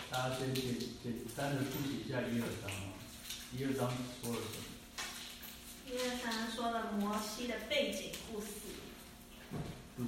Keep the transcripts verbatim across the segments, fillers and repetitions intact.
大家先简简单的复习一下一二章啊。一二章说了什么？ 一二章说了摩西的背景故事。 对，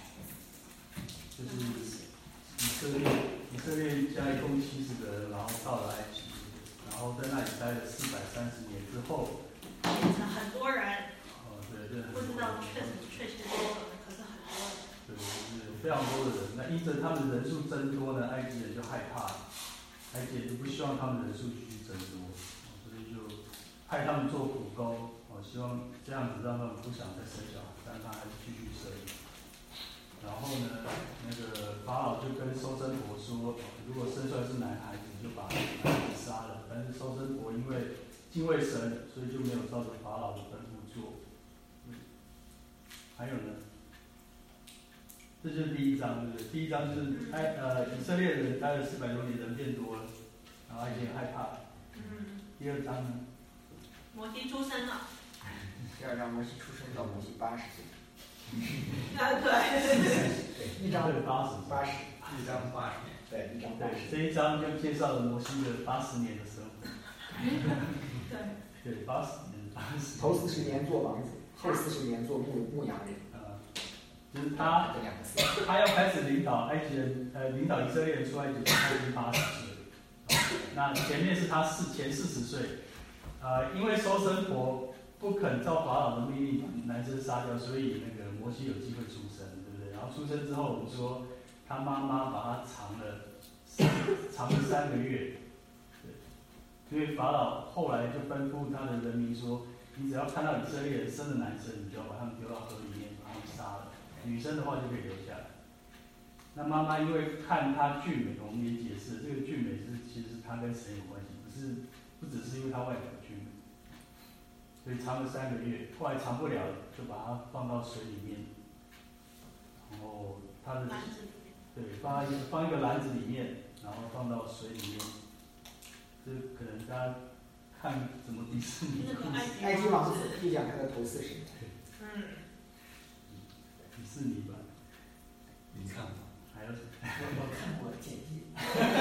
就是以色列以色列家一共七十个人，然后到了埃及，然后在那里待了四百三十年之后， 变成很多人。 哦，对对， 不知道确实确实多少人，可是很多人。 对，就是非常多的人。那依着他们人数增多呢，埃及人就害怕了，埃及人就不希望他们人数继续增多，所以就派他们做苦工，哦，希望这样子让他们不想再生小孩，但他还是继续生。然后呢，那个法老就跟收生婆说，如果生出来是男孩子，就把男孩子杀了。但是收生婆因为敬畏神，所以就没有照着法老的吩咐做。嗯，还有呢，这就是第一章，对不对？第一章就是埃呃以色列人待了四百多年，人变多了，然后埃及人害怕了。 嗯。 第二章呢？ 摩西出生了。 第二章摩西出生到摩西八十岁。 啊，对。 对，一章八十， 八十， 一章八十年。 对，一章八十。 这一章就介绍了摩西的八十年的生活。 对。 对，八十年，八十。 头四十年做王子，后四十年做牧牧羊人。 呃，就是他，他要开始领导埃及人，呃，领导以色列人出埃及，他已经八十岁了。那前面是他四前四十岁，呃，因为收生婆不肯照法老的命令把男生杀掉，所以那个摩西有机会出生，对不对？然后出生之后，我们说他妈妈把他藏了，藏了三个月，对，因为法老后来就吩咐他的人民说，你只要看到以色列人生的男生，你就要把他们丢到河里面，把他们杀了；女生的话就可以留下来。那妈妈因为看她俊美，我们也解释，这个俊美是其实是她跟神有关系，不是不只是因为她外表俊美。所以藏了三个月，后来藏不了，就把它放到水里面，然后它的对放一放一个篮子里面，然后放到水里面。这可能大家看怎么迪士尼故事， 埃及王子就讲他的头四十年。 嗯。 迪士尼吧。 你看过？ 还有什么？ 我看过简介。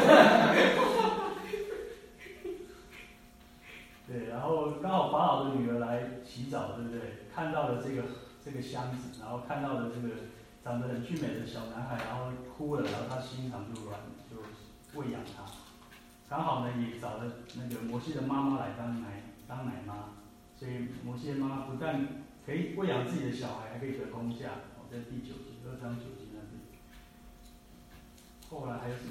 对，然后刚好法老的女儿来洗澡，对不对？看到了这个这个箱子，然后看到了这个长得很俊美的小男孩，然后哭了，然后他心肠就软，就喂养他。刚好呢，也找了那个摩西的妈妈来当奶当奶妈，所以摩西的妈妈不但可以喂养自己的小孩，还可以得工价。哦，在第九节二章九节那边。后来还有什么？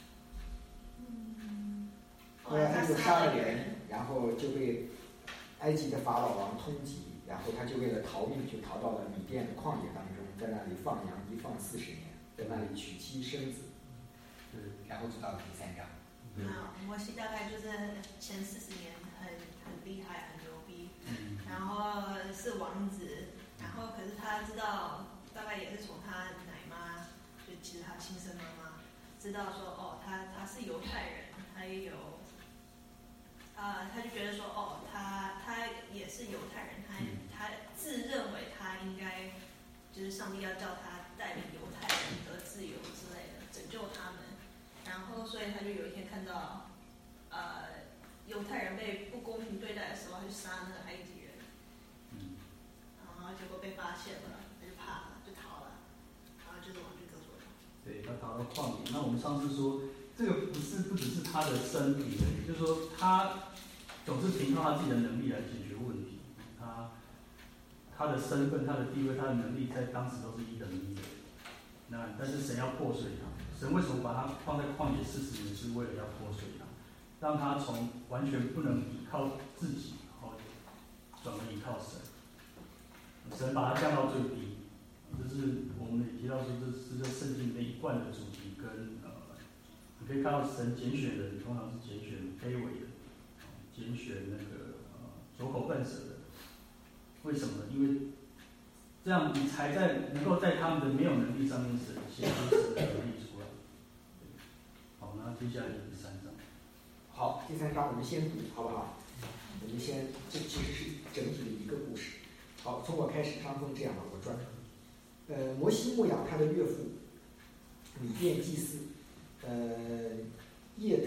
嗯。 后来他就杀了人，然后就被埃及的法老王通缉，然后他就为了逃命，就逃到了米甸的旷野当中，在那里放羊一放四十年，在那里娶妻生子。 对， 然后就到了第三章。 啊，摩西大概就是前四十年很很厉害，很牛逼，然后是王子，然后可是他知道，大概也是从他奶妈，就其实他亲生妈妈知道说，哦，他他是犹太人，他也有，啊、呃，他就觉得说，哦，他他也是犹太人，他他自认为他应该就是上帝要叫他带领犹太人得自由之类的，拯救他们。然后，所以他就有一天看到，呃，犹太人被不公平对待的时候，他就杀那个埃及人， 嗯， 然后结果被发现了，他就怕了，就逃了，然后就是往这个说的。 对，他逃到旷野。那我们上次说，这个不是不只是他的身体而已，就是说他总是凭靠他自己的能力来解决问题。他他的身份、他的地位、他的能力，在当时都是一等一的。那但是神要破碎他。神为什么把他放在旷野四十年？是为了要破碎他，让他从完全不能依靠自己，然后转而依靠神。神把他降到最低，这是我们也提到说，这是这圣经里面一贯的主题。跟呃，你可以看到神拣选人，通常是拣选卑微的，拣选那个呃走口笨舌的。为什么呢？因为这样你才在能够在他们的没有能力上面显现出神的能力出来。好，那接下来就是第三章。 好，第三章我们先读，好不好？我们先，这其实是整体的一个故事。好，从我开始，张峰这样吧，我转。呃，摩西牧养他的岳父米甸祭司，呃，叶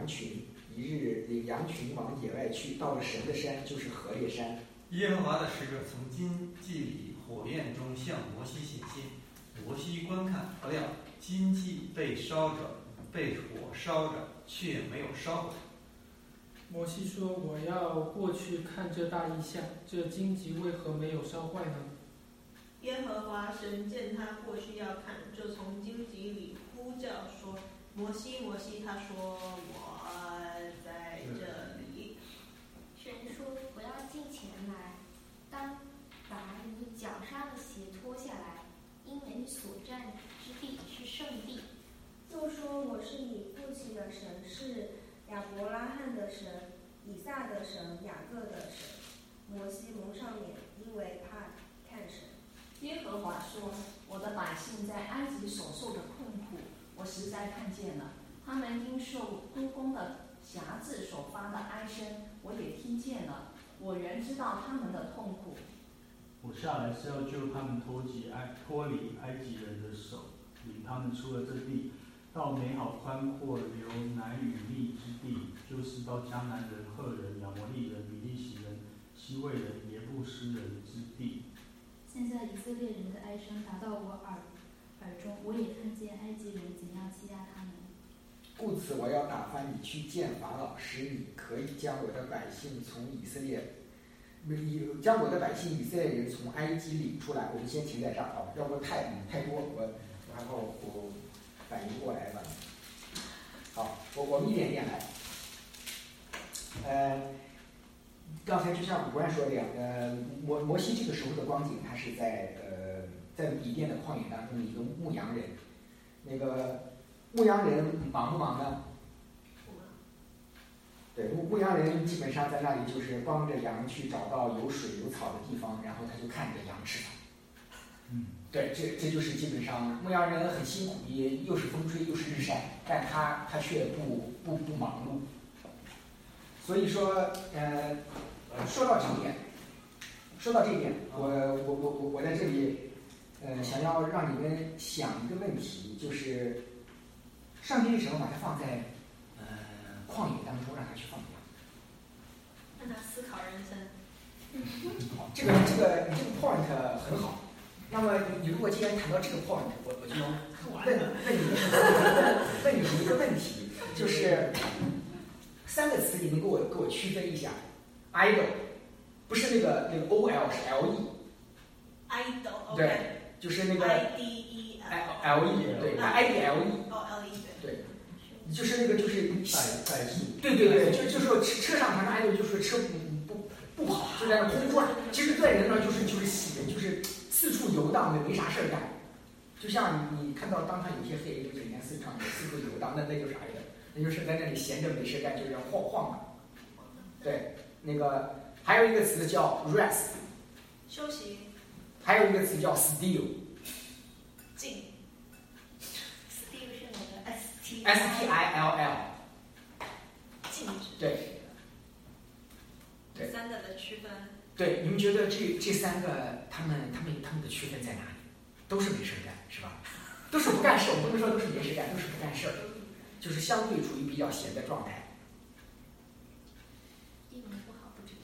羊群，一日领羊群往野外去，到了神的山，就是何烈山。 耶和华的使者从荆棘里火焰中向摩西显现，摩西观看，不料荆棘被烧着，被火烧着，却没有烧毁。 摩西说：“我要过去看这大异象，这荆棘为何没有烧坏呢？” 耶和华神见他过去要看，就从荆棘里呼叫说：“摩西，摩西！”他说：“我在这里。” 神说：“不要近前来，当把你脚上的鞋脱下来，因为你所站之地是圣地。” 就说：“我是你父亲的神，是亚伯拉罕的神，以撒的神，雅各的神。”摩西蒙上脸，因为怕看神。 耶和华说：“我的百姓在埃及所受的困苦，我实在看见了。他们因受督工的辖制所发的哀声，我也听见了。我原知道他们的痛苦。 我下来是要救他们脱离埃脱离埃及人的手，领他们出了这地，到美好宽阔流奶与蜜之地，就是到迦南人、赫人、亚摩利人、比利洗人、希未人、耶布斯人之地。” 现在以色列人的哀声达到我耳耳中，我也看见埃及人怎样欺压他们。 故此，我要打发你去见法老，使你可以将我的百姓从以色列，将我的百姓以色列人从埃及领出来。我们先停在这儿啊，要不太太多，我然后我反应过来了。好，我我们一点一点来。呃。刚才就像吴然说的呀，呃，摩摩西这个时候的光景，他是在呃在米甸的旷野当中的一个牧羊人。那个牧羊人忙不忙呢？对，牧牧羊人基本上在那里就是帮着羊去找到有水有草的地方，然后他就看着羊吃草。 嗯， 对，这这就是基本上牧羊人很辛苦，也又是风吹又是日晒，但他他却不不不忙碌。所以说，呃，说到这一点，说到这一点，我我我我我在这里，呃，想要让你们想一个问题，就是上帝为什么把它放在呃旷野当中，让他去放羊？ 让他思考人生。 好，这个这个你这个 point 很好。那么你如果既然谈到这个 point， 我我就问问你问你一个问题，就是三个词，你能给我给我区分一下 ？idol 不是那个那个 O L 是 L E。idol 对，就是那个 I D E L E 对 ，I D L E 哦 L E 对，就是那个就是代代数。 对对对，就就说车上常常 idol 就说车不不不跑，就在那空转。其实在人那就是就是就是四处游荡的，没啥事儿干。就像你你看到当场有些黑人就整天四处四处游荡，那那就是 idol。那就是在那里闲着没事干，就是要晃晃嘛。对，那个还有一个词叫 rest， 休息。 还有一个词叫 still， 静。 still 是哪个 ？S T S T I L L， 静止。 对。对。 三个的区分。 对，你们觉得这这三个他们他们他们的区分在哪里？都是没事干，是吧？都是不干事，我们不能说都是没事干，都是不干事儿。就是相对处于比较闲的状态。 英文不好，不知道。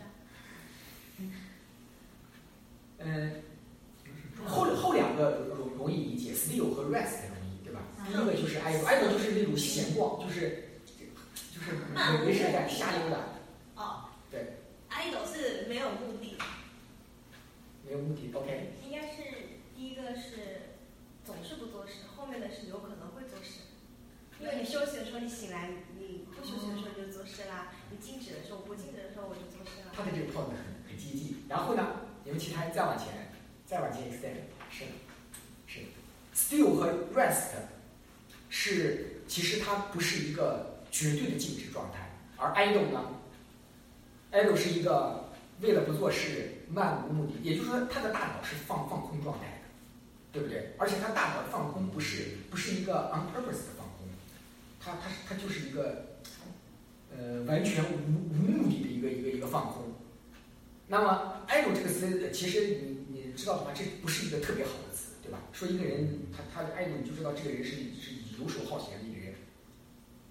嗯，后后两个容容易理解 ，still 和 rest 容易，对吧？第一个就是 idle，idle 就是那种闲逛，就是就是没没事干，瞎溜达。 哦， 对。 idle 是没有目的。 没有目的 ，OK。 应该是第一个是总是不做事，后面的是有可能会做事。因为你休息的时候，你醒来，你不休息的时候就做事啦；你静止的时候，不静止的时候我就做事啦。 他的这个 point 很很积极。然后呢，你们其他人再往前，再往前 extend， 是是 ，still 和 rest 是其实它不是一个绝对的静止状态，而 idle 呢 ，idle 是一个为了不做事漫无目的，也就是说他的大脑是放放空状态的，对不对？而且他大脑的放空不是不是一个 on purpose 的放空。它它它就是一个，呃，完全无无目的的一个一个一个放空。那么 idle 这个词，其实你你知道的话，这不是一个特别好的词，对吧？说一个人他他的 idle，你就知道这个人是是游手好闲的一个人。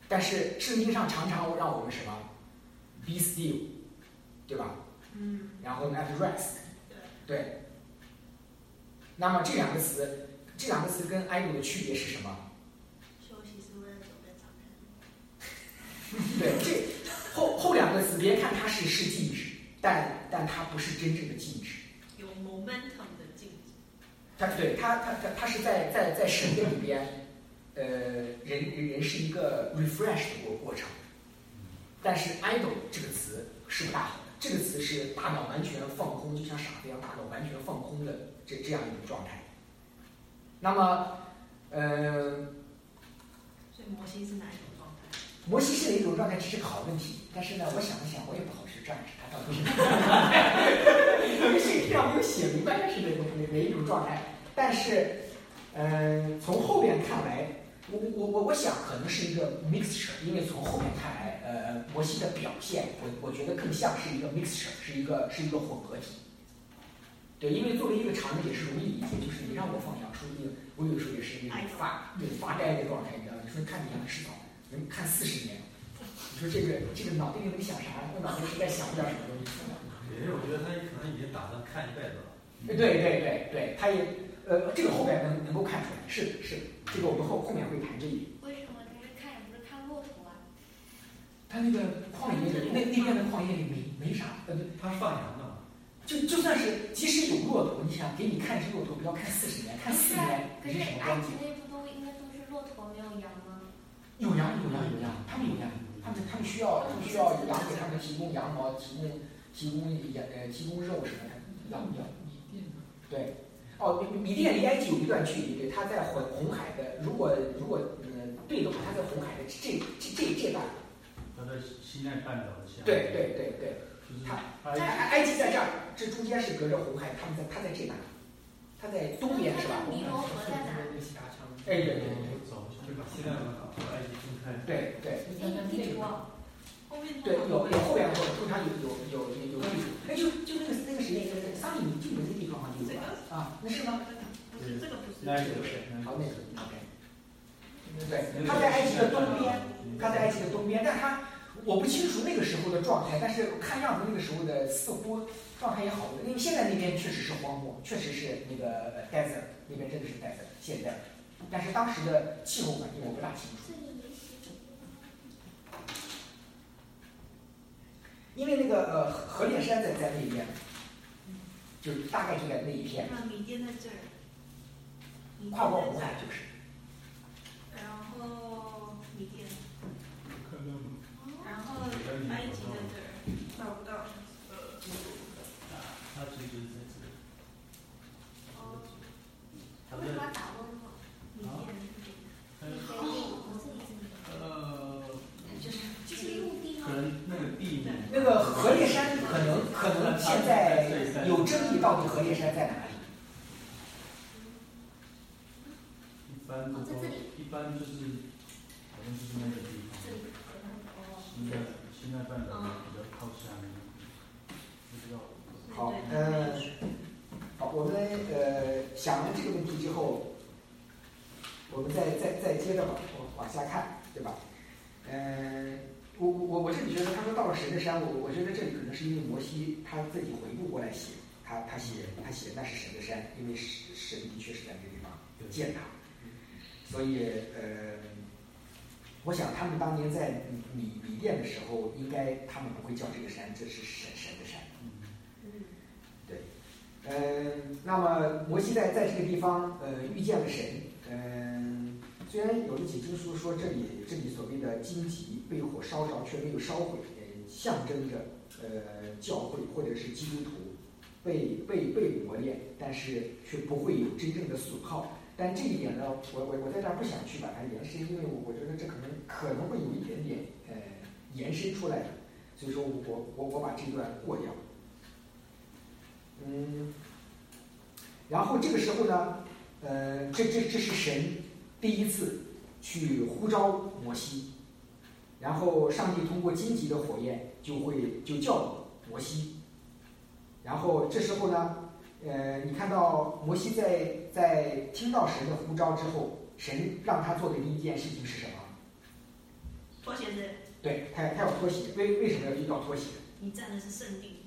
但是圣经上常常让我们什么 be still， 对吧？ 嗯。 然后 at rest， 对。 对。那么这两个词，这两个词跟 idle 的区别是什么？ 休息是为了准备早餐。 对，这后后两个词，别看它是是静止，但但它不是真正的静止。 有 momentum 的静止。 它对它它它它是在在在神的里边，呃，人人人是一个 refresh 的过过程。但是 idle 这个词是不大好的，这个词是大脑完全放空，就像傻子一样，大脑完全放空的这这样一种状态。那么，呃， 所以摩西是哪一种状态？ 摩西是哪一种状态，这是个好问题。但是呢，我想了想，我也不好去 judge 他到底是哪种状态，因为圣经上没有写明白是哪哪哪一种状态。但是，呃，从后边看来，我我我我想可能是一个 mixture， 因为从后面看来，呃，摩西的表现，我我觉得更像是一个 mixture， 是一个是一个混合体。对，因为作为一个常人也是容易理解，就是你让我放羊，说不定我有时候也是那种发对发呆的状态，你知道吗？你说看你羊吃草，能看四十年，你说这个这个脑袋里能想啥？我脑袋实在想不了什么东西。 也是，我觉得他可能已经打算看一辈子了。 对对对对，他也呃，这个后边能能够看出来，是是，这个我们后后面会谈这一点。 为什么他是看也不是看骆驼啊？ 他那个旷野里，那那边的旷野里没没啥，呃， 他是放羊的嘛。 就就算是即使有骆驼，你想给你看只骆驼，不要看四十年，看四年可是你是什么埃关系？ 及内部都应该都是骆驼，没有羊吗？ 有羊有羊有羊，他们有羊，他们他们需要他们需要羊给他们提供羊毛，提供提供羊呃提供肉什么的，羊羊。对，哦，米甸离埃及有一段距离，对，它在红红海的，如果如果呃对的话，它在红海的这这这这半。 它在西奈半岛的下。 对对对对， 就是它埃埃及在这儿，这中间是隔着红海，他们在他在这半，他在东边是吧？ 尼罗河在哪？ 哎对对对， 走就把西奈半岛和埃及分开。 对对。 哎，有地图啊。 对，有有后边后通常有有有有有地图，哎，就就那个那个谁，那个桑尼就有那个地方吗？有啊，那是吗？ 不是这个不是， 那个不是，好那个 OK。对，他在埃及的东边，他在埃及的东边，但他我不清楚那个时候的状态，但是看样子那个时候的似乎状态也好了，因为现在那边确实是荒漠，确实是那个 desert， 那边真的是 desert， 现在，但是当时的气候环境我不大清楚。因为那个呃河烈山在在那边，就大概就在那一片。 那米甸在这儿， 跨过红海就是。 然后米甸，然后埃及在这儿，找不到。呃， 它其实在这里。 哦。为什么打问号？ 米甸。 呃， 就是就是陆地吗？ 可能那个地名。 那个河烈山可能可能现在有争议，到底河烈山在哪里？ 一般都一般就是好像就是那个地方。西奈西奈半岛比较靠下面，不知道。 好，呃，好，我们呃想完这个问题之后，我们再再再接着往往下看，对吧？嗯、呃，我我我这里觉得他说到了神的山，我我觉得这里可能是因为摩西他自己回顾过来写，他他写他写那是神的山，因为神神的确是在这个地方见他，所以呃，我想他们当年在米米甸的时候，应该他们不会叫这个山这是神神的山，对，呃，那么摩西在在这个地方呃遇见了神，嗯、呃。虽然有的解经书说这里这里所谓的荆棘被火烧着却没有烧毁，呃，象征着呃教会或者是基督徒被被被磨练，但是却不会有真正的损耗。但这一点呢，我我我在这儿不想去把它延伸，因为我我觉得这可能可能会有一点点呃延伸出来的，所以说我我我把这段过掉。嗯，然后这个时候呢，呃，这这这是神第一次去呼召摩西，然后上帝通过荆棘的火焰就会就叫摩西，然后这时候呢，呃，你看到摩西在在听到神的呼召之后，神让他做的第一件事情是什么？ 拖鞋子。 对，他他要脱鞋，为为什么要要脱鞋？ 你站的是圣地。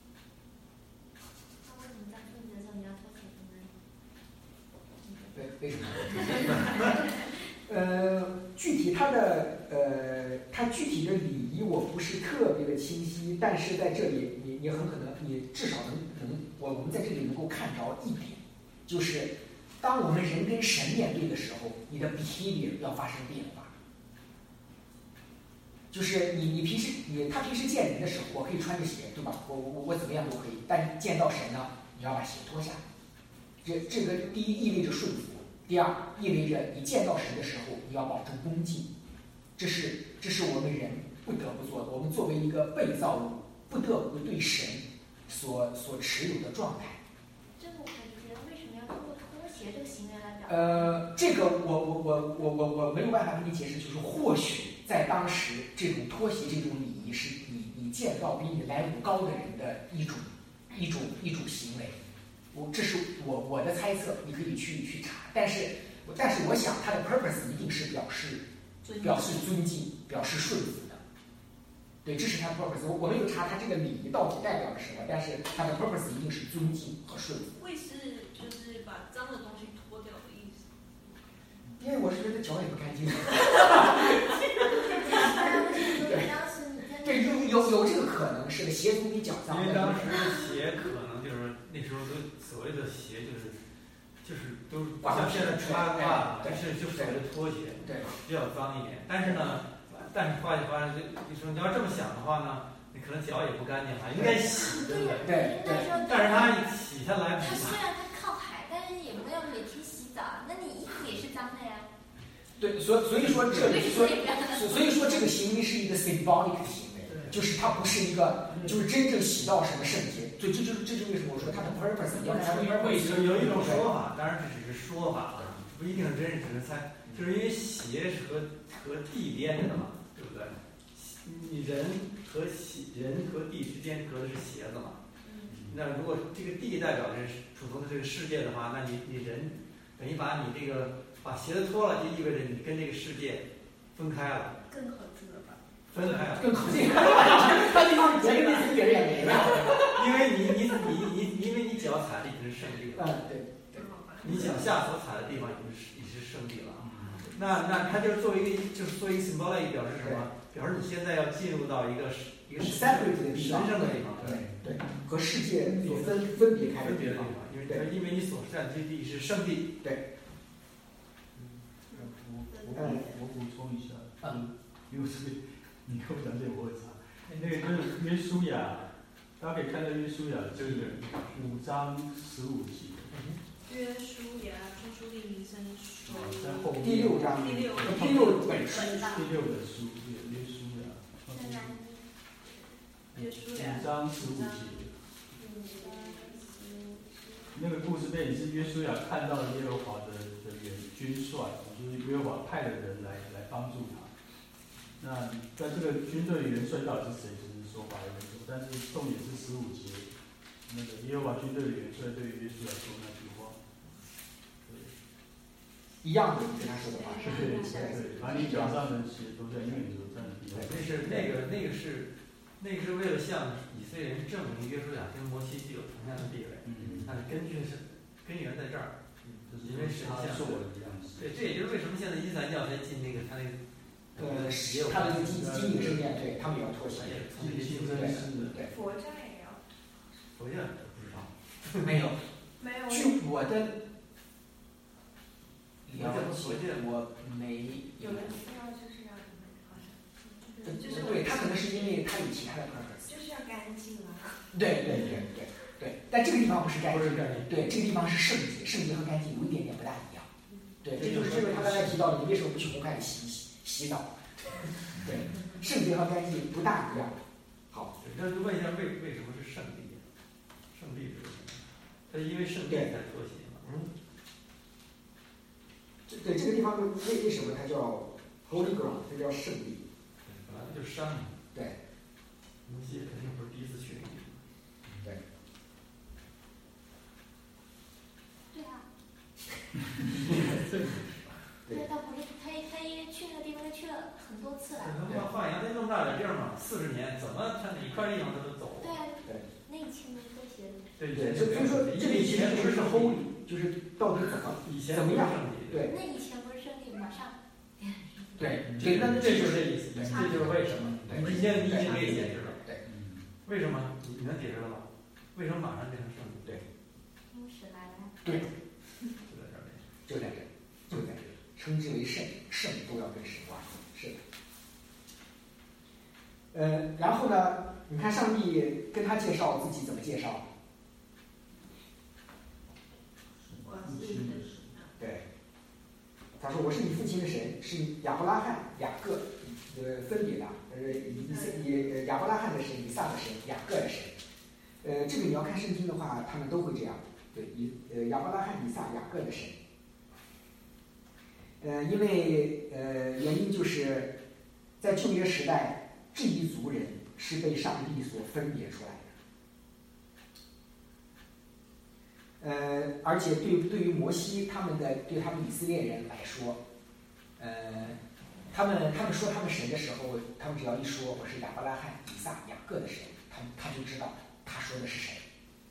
那为什么在圣地的时候你要脱鞋子呢？ 对，为什么？呃，具体它的呃，它具体的礼仪我不是特别的清晰，但是在这里你你很可能你至少能能我我们在这里能够看着一点，就是当我们人跟神面对的时候，你的 behavior 要发生变化。就是你你平时你他平时见人的时候，我可以穿着鞋，对吧？我我我怎么样都可以，但见到神呢，你要把鞋脱下来。这这个第一意味着顺服。第二，意味着你见到神的时候，你要保证恭敬，这是这是我们人不得不做的。我们作为一个被造物，不得不对神所所持有的状态。 这个我不理解，为什么要通过脱鞋这个行为来表达？ 呃，这个我我我我我我没有办法跟你解释，就是或许在当时这种脱鞋这种礼仪是你你见到比你来武高的人的一种一种一种行为。我这是我我的猜测，你可以去去查，但是但是我想它的 purpose 一定是表示表示尊敬，表示顺服的。对，这是它的 purpose。我我没有查它这个礼仪到底代表了什么，但是它的 purpose 一定是尊敬和顺服。 会是就是把脏的东西脱掉的意思。 因为我是觉得脚也不干净。 对，当时你在对，有有有这个可能是个鞋总比脚脏。 因为当时的鞋可能就是那时候都所谓的鞋就是就是都是不像现在穿袜子，是就所谓的拖鞋， 对， 比较脏一点。但是呢，但是发现发现，你说你要这么想的话呢，你可能脚也不干净啊，应该洗，对不对？ 对对。 但是它洗下来， 它虽然它靠海，但是也没有每天洗澡，那你衣服也是脏的呀。 对，所所以说这所以所以说这个行为是一个 symbolic 的行为，就是它不是一个就是真正洗到什么圣洁。对，这就是这就是为什么我说它的 purpose 要出于卫生。有一种说法，当然这只是说法，不一定是真，只是猜，就是因为鞋是和和地连着的嘛，对不对？你人和鞋人和地之间隔的是鞋子嘛。那如果这个地代表着普通的这个世界的话，那你你人等于把你这个把鞋子脱了，就意味着你跟这个世界分开了。 更合适了吧？ 分开了， 更靠近。他那个别人别人也没了， 因为你你你你因为你脚踩的已经是圣地了。 嗯，对对。 你脚下所踩的地方已经是已经是圣地了。那那它就是作为一个就是作为一个 symbolic 表示什么？表示你现在要进入到一个一个 separate 的地方， 神圣的地方， 对对，和世界所分分别开的地方， 因为因为你所占之地是圣地。 对。 我我我补充一下，嗯，因为这个你跟我讲这我会查，那个就是约书亚，大家可以看到约书亚就是五章十五节。 约书亚、出书令、民生书， 在后面第六章， 第六第六本书， 第六本书，约书亚， 约书亚五章十五节。那个故事背景是约书亚看到了耶和华的的元军帅，就是耶和华派的人来来帮助他。那在这个军队元帅到底是谁，其实说法有点多，但是重点是十五节，那个耶和华军队的元帅对约书亚说那句话，对， 一样的跟他说的话， 对对对，把你脚上的鞋脱掉，因为你所站的地方。 那是那个那个是那个是为了向以色列人证明约书亚跟摩西具有同样的地位。嗯，但是根据是根源在这儿，因为神像对，这也就是为什么现在伊斯兰教才进那个他那个呃，他的经经营圣殿，对他们也要脱鞋， 经营真是对。 佛教也要。 佛教不知道， 没有。 没有。 据我的了解， 我没有的寺庙就是要你们好像。 就是对他可能是因为他有其他的 purpose。 就是要干净啊。 对对对对对，但这个地方不是干净，对，这个地方是圣洁，圣洁和干净有一点点不大一样。对，这就是这个他刚才提到的，你为什么不去红海里洗洗洗澡？对，圣洁和干净不大一样。好， 那就问一下，为为什么是圣地？圣地是什么？它因为圣地才脱鞋嘛。 嗯。这对这个地方为为什么它叫 Holy Ground？ 它叫圣地。 本来就是山嘛。 对。 摩西肯定不是第一次去那个地方。 对。 对啊。对，他不是他他因为去那个地方，他去了了很多次了。 他们放羊那那么大点地儿嘛，四十年怎么他哪一块地方他都走？ 对啊， 对， 那以前没这些。 对对，所以说这里其实不是 holy， 就是到底怎么以前怎么样？对。 那以前不是圣地，马上。 对对，那这就是这意思，这就是为什么？你已经你已经可以解释了。 对， 为什么？你能解释了吧？为什么马上变成圣地？ 对。 因为神来了。 对。 就在这儿，就在这儿，就在这儿，称之为圣，圣都要跟神挂钩，是的。呃，然后呢？你看上帝跟他介绍自己怎么介绍？ 我是你的神。 对。他说：“我是你父亲的神，是亚伯拉罕、雅各，呃，分别的，呃，以以亚伯拉罕的神、以撒的神、雅各的神。呃，这个你要看圣经的话，他们都会这样。对，以呃亚伯拉罕、以撒、雅各的神。呃，因为呃原因就是在旧约时代，这一族人是被上帝所分别出来的。呃，而且对对于摩西他们的对他们以色列人来说，呃，他们他们说他们神的时候，他们只要一说我是亚伯拉罕、以撒、雅各的神，他们他就知道他说的是谁。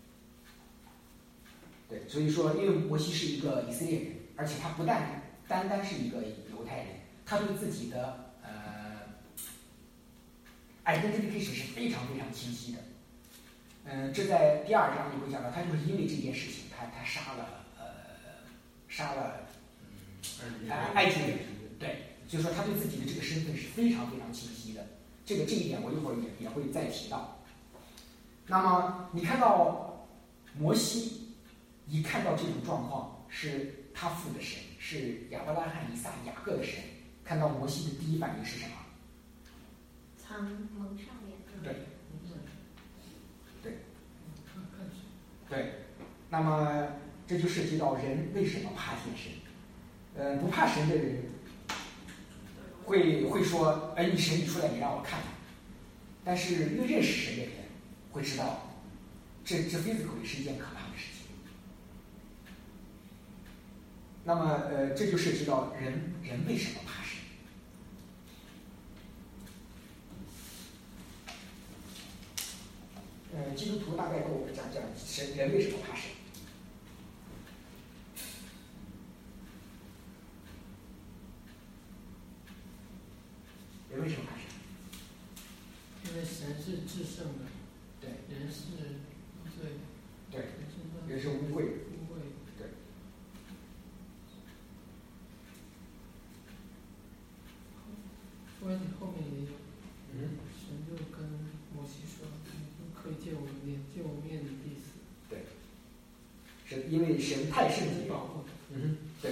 对，所以说，因为摩西是一个以色列人，而且他不但单单是一个犹太人，他对自己的呃 identification 是非常非常清晰的。嗯、呃，这在第二章你会讲到，他就是因为这件事情，他他杀了呃杀了嗯埃及人，对，所以说他对自己的这个身份是非常非常清晰的。这个这一点我一会儿也也会再提到。那么你看到摩西一看到这种状况，是他父的神，是亚伯拉罕、以撒、雅各的神，看到摩西的第一反应是什么？ 苍蒙上脸。 对。对，那么这就涉及到人为什么怕见神？呃，不怕神的人会会说，哎，你神你出来，你让我看看。但是越认识神的人会知道，这这 physically 是一件可怕的事情。那么呃，这就涉及到人人为什么怕神？呃，基督徒大概跟我们讲讲神人为什么怕神。人为什么怕神？ 因为神是至圣的， 对， 人是无罪的， 对，人是污秽的， 污秽的， 对。 所以你后面也有， 嗯， 神就跟摩西说，你可以借我的面，借我面你必死。 对，是因为神太圣洁， 保护。 嗯，对。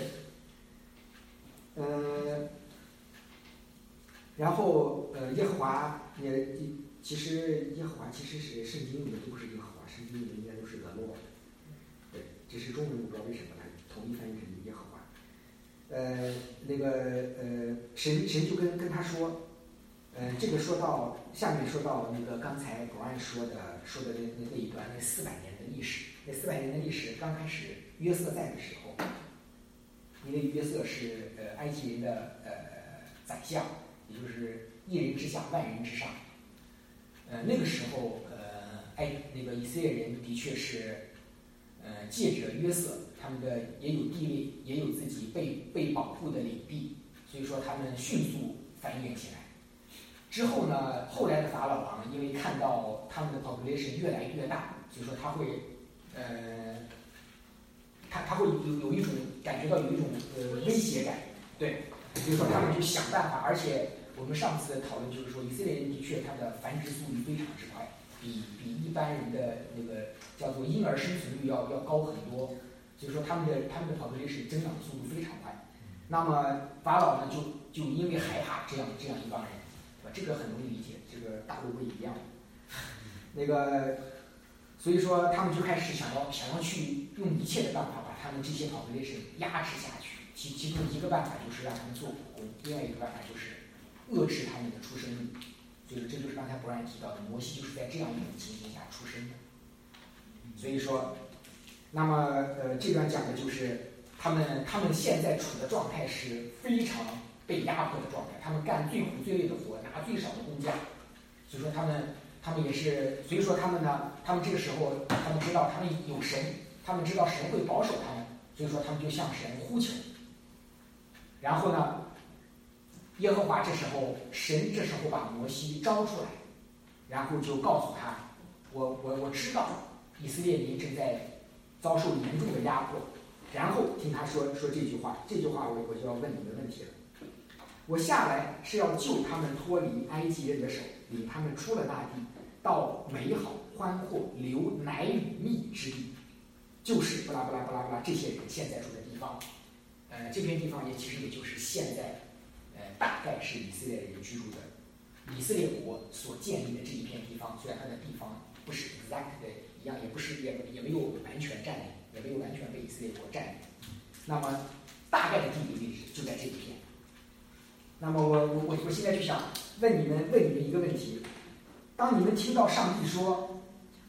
呃，然后呃，耶和华也其实耶和华其实是圣经里面都不是耶和华，圣经里面应该都是 the Lord。对，这是中文，我不知道为什么它统一翻译成耶和华。呃，那个呃，神神就跟跟他说，呃，这个说到下面说到那个刚才Brian说的说的那那那一段那四百年的历史，那四百年的历史刚开始约瑟在的时候，因为约瑟是呃埃及人的呃宰相，也就是一人之下万人之上，呃那个时候呃埃那个以色列人的确是呃借着约瑟。他们的也有地位，也有自己被被保护的领地，所以说他们迅速繁衍起来。之后呢，后来的法老王因为看到他们的 population 越来越大，所以说他会，呃，他他会有有一种感觉到有一种呃威胁感，对，所以说他们就想办法。而且我们上次的讨论就是说，以色列人的确他的繁殖速率非常之快，比比一般人的那个叫做婴儿生存率要要高很多。所以说他们的他们的 population 增长速度非常快，那么法老呢就就因为害怕这样这样一帮人，对吧？这个很容易理解，这个大会不一样。那个，所以说他们就开始想要想要去用一切的办法把他们这些 population 压制下去。其其中一个办法就是让他们做苦工，另外一个办法就是遏制他们的出生率。就是这就是刚才博然提到的，摩西就是在这样一种情形下出生的。所以说。那么，呃，这段讲的就是他们他们现在处的状态是非常被压迫的状态，他们干最苦最累的活，拿最少的工价，所以说他们他们也是，所以说他们呢，他们这个时候他们知道他们有神，他们知道神会保守他们，所以说他们就向神呼求。然后呢，耶和华这时候神这时候把摩西招出来，然后就告诉他，我我我知道以色列民正在遭受严重的压迫。然后听他说说这句话，这句话我我就要问你们问题了。我下来是要救他们脱离埃及人的手，领他们出了那地，到美好宽阔流奶与蜜之地，就是不拉不拉不拉不拉这些人现在住的地方。呃，这片地方也其实也就是现在，呃，大概是以色列人居住的，以色列国所建立的这一片地方。虽然它的地方不是 exact 的一样，也不是也也没有完全占领，也没有完全被以色列国占领。那么大概的地理位置就在这一片。那么我我我我现在就想问你们问你们一个问题：当你们听到上帝说，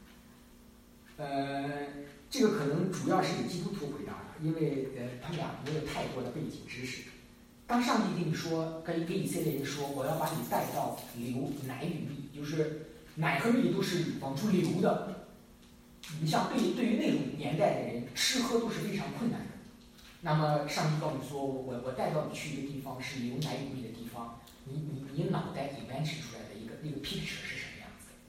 呃，这个可能主要是给基督徒回答的，因为呃他们俩没有太多的背景知识。当上帝跟你说，跟给以色列人说，我要把你带到流奶与蜜，就是奶和蜜都是往出流的。你像对对于那种年代的人，吃喝都是非常困难的。那么上帝告诉你说，我我带到你去一个地方是流奶与蜜的地方，你你你脑袋 imagine 出来的一个那个 picture 是什么样子？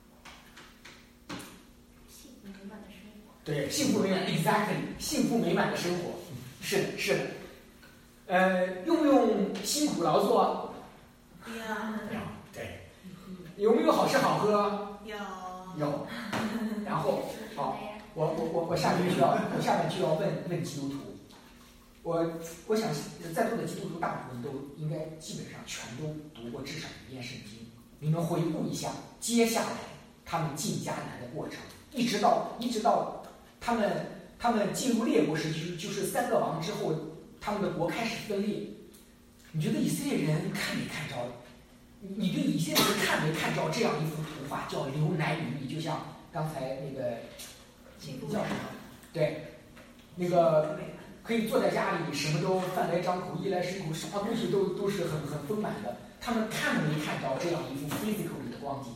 幸福美满的生活。 对，幸福美满 ，exactly， 幸福美满的生活，是的，是的。呃，用不用辛苦劳作？ 呀， 对。有没有好吃好喝？ 有。 有。然后，好，我我我我下面就要我下面就要问问基督徒。我我想在座的基督徒大部分都应该基本上全都读过至少一遍圣经。你们回顾一下接下来他们进迦南的过程，一直到一直到他们他们进入列国时期，就是三个王之后，他们的国开始分裂。你觉得以色列人看没看着？你对以色列人看没看着这样一幅图画，叫流奶与蜜？就像刚才那个叫什么？对，那个。可以坐在家里，什么都饭来张口，衣来伸口，什么东西都都是很很丰满的。他们看没看着这样一幅 physical 的光景？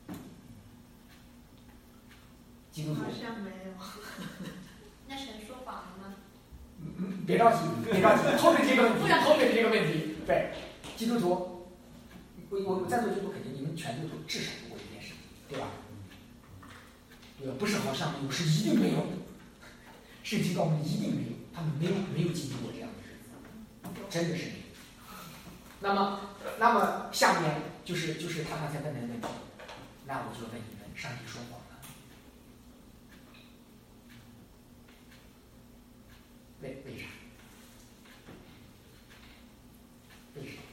基督徒好像没有。 那神说谎了吗？ 嗯嗯，别着急，别着急，后面这个问题，后面这个问题，对，基督徒，我我在座基督徒肯定你们全部都至少读过一遍圣经，对吧？对吧？不是好像有，是一定没有。圣经告诉你一定没有。他们没有没有经历过这样的日子，真的是没有。那么，那么下面就是就是他刚才问的问题，那我就问你们：上帝说谎了？为为啥？为啥？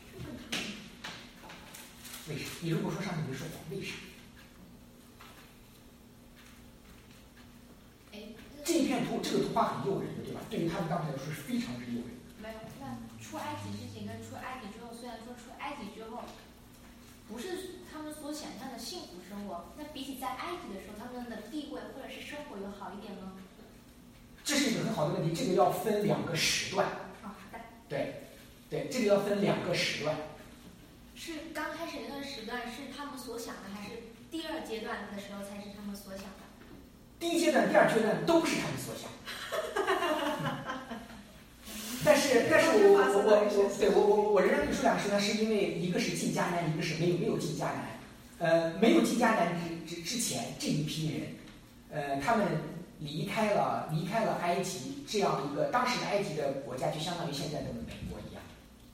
为啥？你如果说上帝没说谎，为啥？这一片图，这个图画很诱人的，对吧？对于他们当时来说是非常之诱人的。 没有，那出埃及之前跟出埃及之后，虽然说出埃及之后不是他们所想象的幸福生活，那比起在埃及的时候，他们的地位或者是生活有好一点吗？ 这是一个很好的问题，这个要分两个时段。 哦，好的。 对，对，这个要分两个时段。 是刚开始那段时段是他们所想的，还是第二阶段的时候才是他们所想的？ 第一阶段、第二阶段都是他们所想，但是，但是我我我我对我我我仍然跟你说两个时段，是因为一个是进迦南，一个是没有没有进迦南。呃，没有进迦南之之之前这一批人，呃，他们离开了离开了埃及这样一个当时的埃及的国家，就相当于现在的美国一样，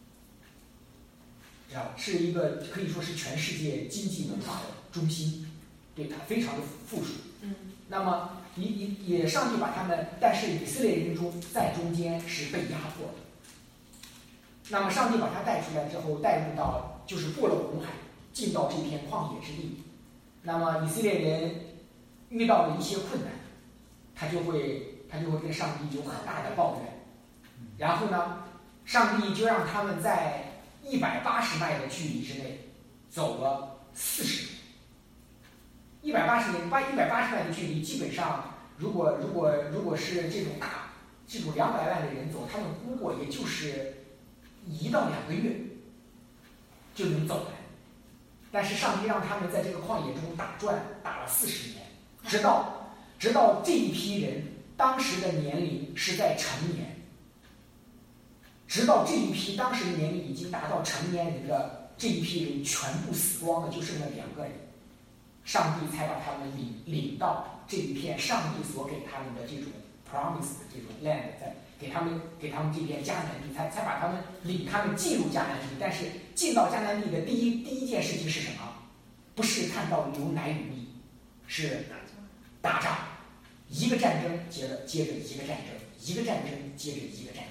知道是一个可以说是全世界经济文化的中心，对它非常的富庶。 嗯。 那么也也也上帝把他们，但是以色列人中在中间是被压迫的。那么上帝把他带出来之后，带入到就是过了红海，进到这片旷野之地。那么以色列人遇到了一些困难，他就会他就会跟上帝有很大的抱怨。然后呢，上帝就让他们在一百八十迈的距离之内走了四十年。一百八十年，八一百八十迈的距离，基本上，如果如果如果是这种大，这种两百万的人走，他们估过也就是一到两个月就能走来，但是上帝让他们在这个旷野中打转，打了四十年，直到直到这一批人当时的年龄是在成年，直到这一批当时的年龄已经达到成年人的这一批人全部死光了，就剩了两个人，上帝才把他们领领到这一片上帝所给他们的这种 promise 的这种 land， 在给他们给他们这片迦南地，才才把他们领他们进入迦南地。但是进到迦南地的第一第一件事情是什么？不是看到牛奶与蜜，是打仗，一个战争接着接着一个战争，一个战争接着一个战争。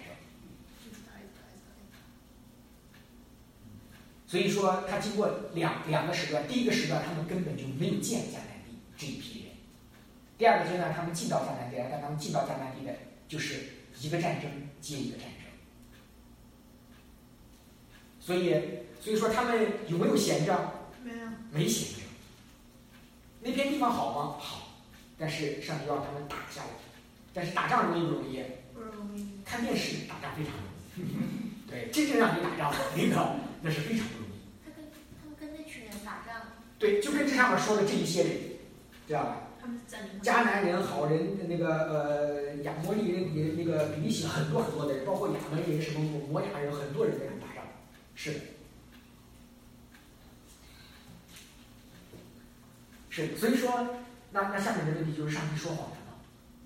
所以说，他经过两两个时段，第一个时段他们根本就没有见迦南地这一批人，第二个阶段他们进到迦南地来，但他们进到迦南地的就是一个战争接一个战争。所以，所以说他们有没有闲着？ 没有， 没闲着。那片地方好吗？好，但是上帝要让他们打下来。但是打仗容易不容易？ 不容易。 看电视打仗非常容易，对，真正让你打仗那个那是非常不容易。 他跟他们跟那群人打仗。 对，就跟这上面说的这一些人，知道吧？迦南人、好人，那个呃亚摩利人、那个比利洗很多很多的人，包括亚门人、什么摩亚人，很多人在那打仗。是的，是的。所以说，那那下面的问题就是上帝说谎了吗？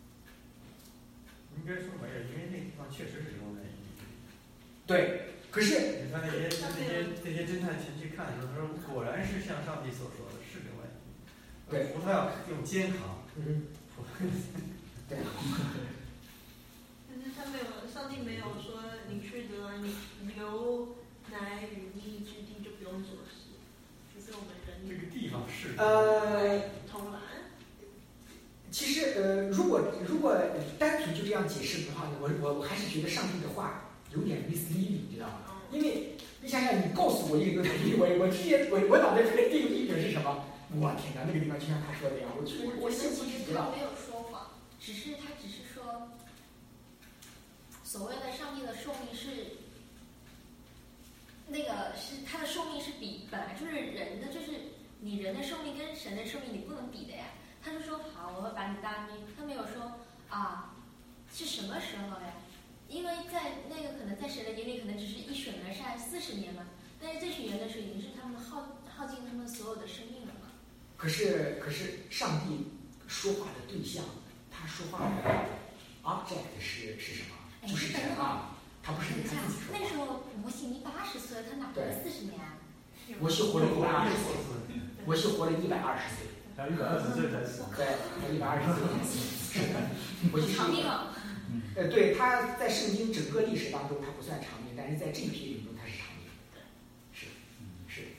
应该说没有，因为那个地方确实是牛奶与蜜。 对，可是你看那些那些那些侦探前去看的时候，他说果然是像上帝所说的，是牛奶与蜜。 对， 葡萄要用肩扛。 嗯，对。 但是他没有，上帝没有说你去得牛奶与蜜之地就不用做事，只是我们人。 这个地方是。 呃。 偷懒。 其实呃，如果如果单纯就这样解释的话呢，我我我还是觉得上帝的话有点 misleading， 你知道吗？因为你想想，你告诉我一个我我直接我我脑袋里第一个印象是什么？我天哪，那个地方就像他说的一样，我去我信不其实他没有说谎，只是他只是说，所谓的上帝的寿命是，那个是他的寿命是比本来就是人的，就是你人的寿命跟神的寿命你不能比的呀。他就说好，我会把你大命，他没有说啊是什么时候呀？因为在那个可能在神的眼里可能只是一瞬而逝四十年嘛，但是这群人的时候已经是他们耗耗尽他们所有的生命了嘛。 可是，可是上帝说话的对象，他说话的 object 是是什么？就是神啊，他不是对他自己说话。 那时候摩西你八十岁，他哪活了四十年？ 摩西活了一百二十岁，摩西活了一百二十岁， 他一百二十岁才死。 对，他一百二十岁才死。是的，摩西长命了。 呃，对，他在圣经整个历史当中他不算长命，但是在这一批人中他是长命。是，是。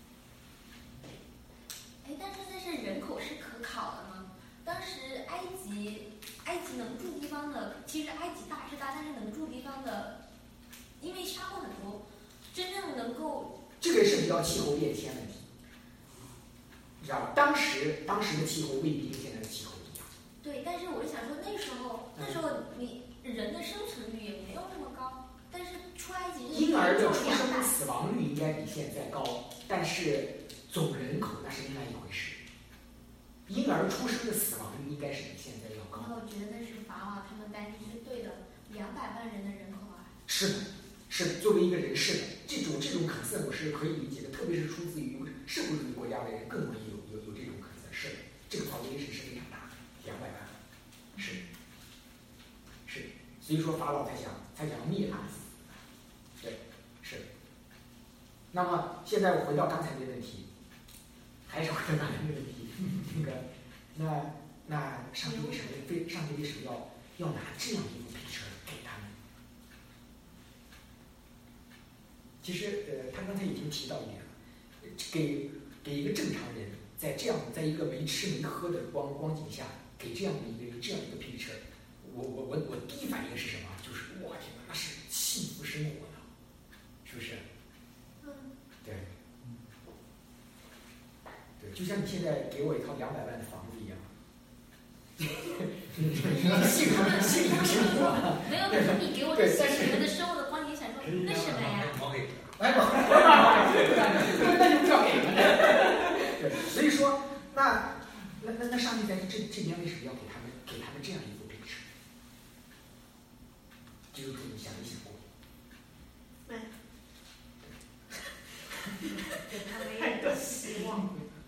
哎，但是那是人口是可考的吗？当时埃及，埃及能住地方的，其实埃及大是大，但是能住地方的，因为沙漠很多，真正能够。 这个涉及到气候变迁问题，你知道吧？当时当时的气候未必跟现在的气候一样。 对，但是我是想说，那时候那时候你人的生存率也没有那么高，但是出埃及婴儿的出生死亡率应该比现在高，但是总人口那是另外一回事。婴儿出生的死亡率应该是比现在要高。 那我觉得那是法老他们担心是对的，两百万人的人口啊。 是的，是的，作为一个人是的，这种这种concern我是可以理解的，特别是出自于社会主义国家的人更容易有有有这种concern。是的，这个 population是非常大的，两百万，是是，所以说法老才想才想灭他们。对，是。那么现在我回到刚才的问题，还是回到刚才的问题，那个那那上帝为什么非上帝为什么要要拿这样一部 picture 给他们？其实呃，他刚才已经提到一点了，给给一个正常人在这样在一个没吃没喝的光光景下，给这样的一个这样一个 picture， 我我我我第一反应是什么？就是哇天哪，那是幸福生活呢，是不是？ 嗯。 对。对，就像你现在给我一套两百万的房子一样。幸福幸福生活。 没有，可是你给我的现实人的生活的光景，想说为什么呀？ 哎不，那就不要给了。对，所以说，那那那那上帝在这这边为什么要给他们给他们这样一幅 picture？ 基督徒，你想没想过？ 对，给他们一个希望。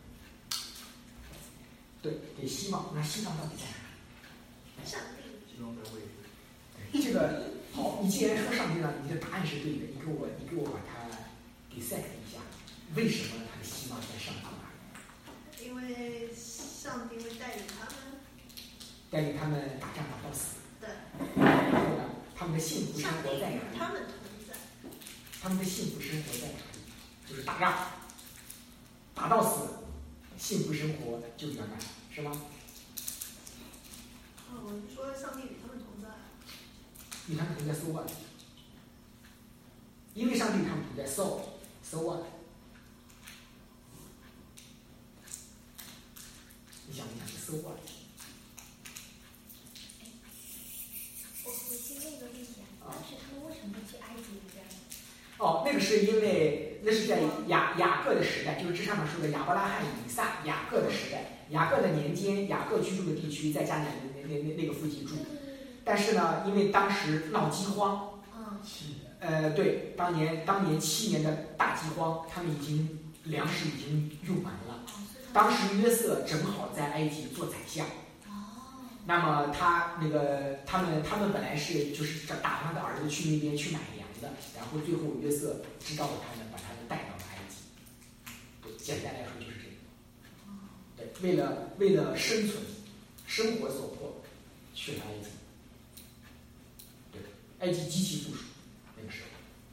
对，给希望。那希望到底在哪？ 上帝。 希望在未来。 这个好，你既然说上帝呢，你的答案是对的，你给我你给我把它 dissect 一下，为什么他的希望在上帝那儿？ 因为上帝会带领他们， 带领他们打仗打到死。 对。 然后呢，他们的幸福生活在哪里？ 他们同在。 他们的幸福生活在哪里？就是打仗，打到死，幸福生活就圆满，是吗？ 啊，我是说上帝与他们同在。 与他们同在 ，so what？ 因为上帝与他们同在 ，so so what？ 你想不想去 so what？ 我我听那个问题啊，当时他们为什么会去埃及这样？ 哦，那个是因为那是在雅雅各的时代，就是这上面说的亚伯拉罕、以撒、雅各的时代。雅各的年间，雅各居住的地区在迦南那那那那个附近住。但是呢，因为当时闹饥荒，呃，对，当年当年七年的大饥荒，他们已经粮食已经用完了。当时约瑟正好在埃及做宰相。那么他那个他们他们本来是就是打他的儿子去那边去买粮的，然后最后约瑟知道了他们，把他们带到了埃及。对，简单来说就是这个。对，为了为了生存，生活所迫，去了埃及。对，埃及极其富庶，那个时候。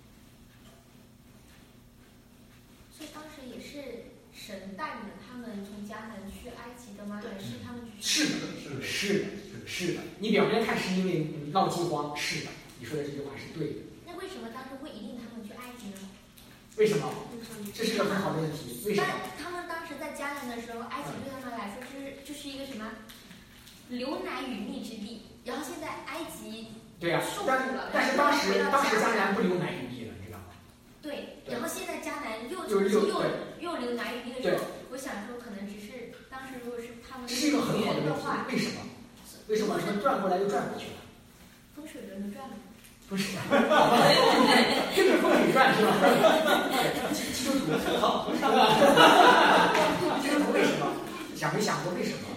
所以当时也是神带领他们从迦南去埃及的吗？还是他们去？ 是的，是的，是的，是的。你表面看是因为闹饥荒，是的，你说的这句话是对的。 那为什么当时会引领他们去埃及呢？ 为什么？这是个很好的问题。为什么？ 他们当时在迦南的时候，埃及对他们来说就是就是一个什么流奶与蜜之地，然后现在埃及对呀、 受苦但了， 但是当时当时迦南不流奶与蜜了，你知道吗？ 对，然后现在迦南又又又又又流奶与蜜的时候，我想说可能只是当时如果是他们这是一个很好的问题。为什么？为什么他们转过来又转过去了？ 风水轮流转吗？ 不是，这个风水转是吧？基基督徒很好。基督徒为什么？想没想过为什么？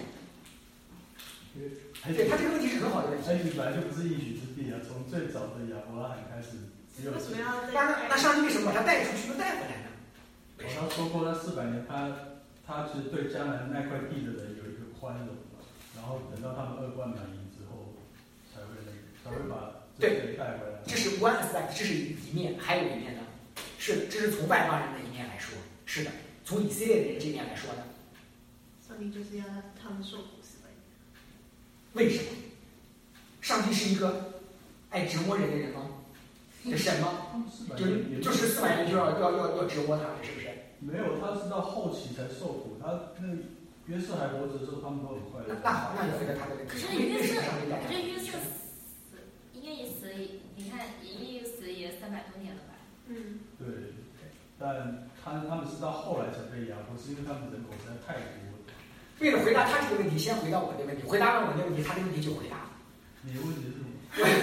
对他这个问题是很好的问题。 埃及本来就不是应许之地啊，从最早的亚伯拉罕开始，只有。 为什么要那那上帝为什么把他带出去又带回来呢？ 我他说过，那四百年他他其实对迦南那块地的人有一个宽容嘛，然后等到他们恶贯满盈之后，才会那个才会把这个带回来。 这是 one aspect， 这是一面，还有一面呢，是这是从外邦人的一面来说，是的，从以色列的人这面来说呢， 上帝就是要他们受苦四百年。 为什么？上帝是一个爱折磨人的人吗？的神吗？就就是四百年就要要要要折磨他们，是不是？ 没有，他是到后期才受苦。他那个约瑟还活着的时候，他们都很快乐。 那好，那就回答他的问题。 可是约瑟， 可是约瑟死，应该也死了，你看也也死也三百多年了吧？ 嗯， 对。但他他们是到后来才被压迫，是因为他们人口实在太多了。 为了回答他这个问题，先回答我的问题。回答完我的问题，他的问题就回答了。 你的问题是什么？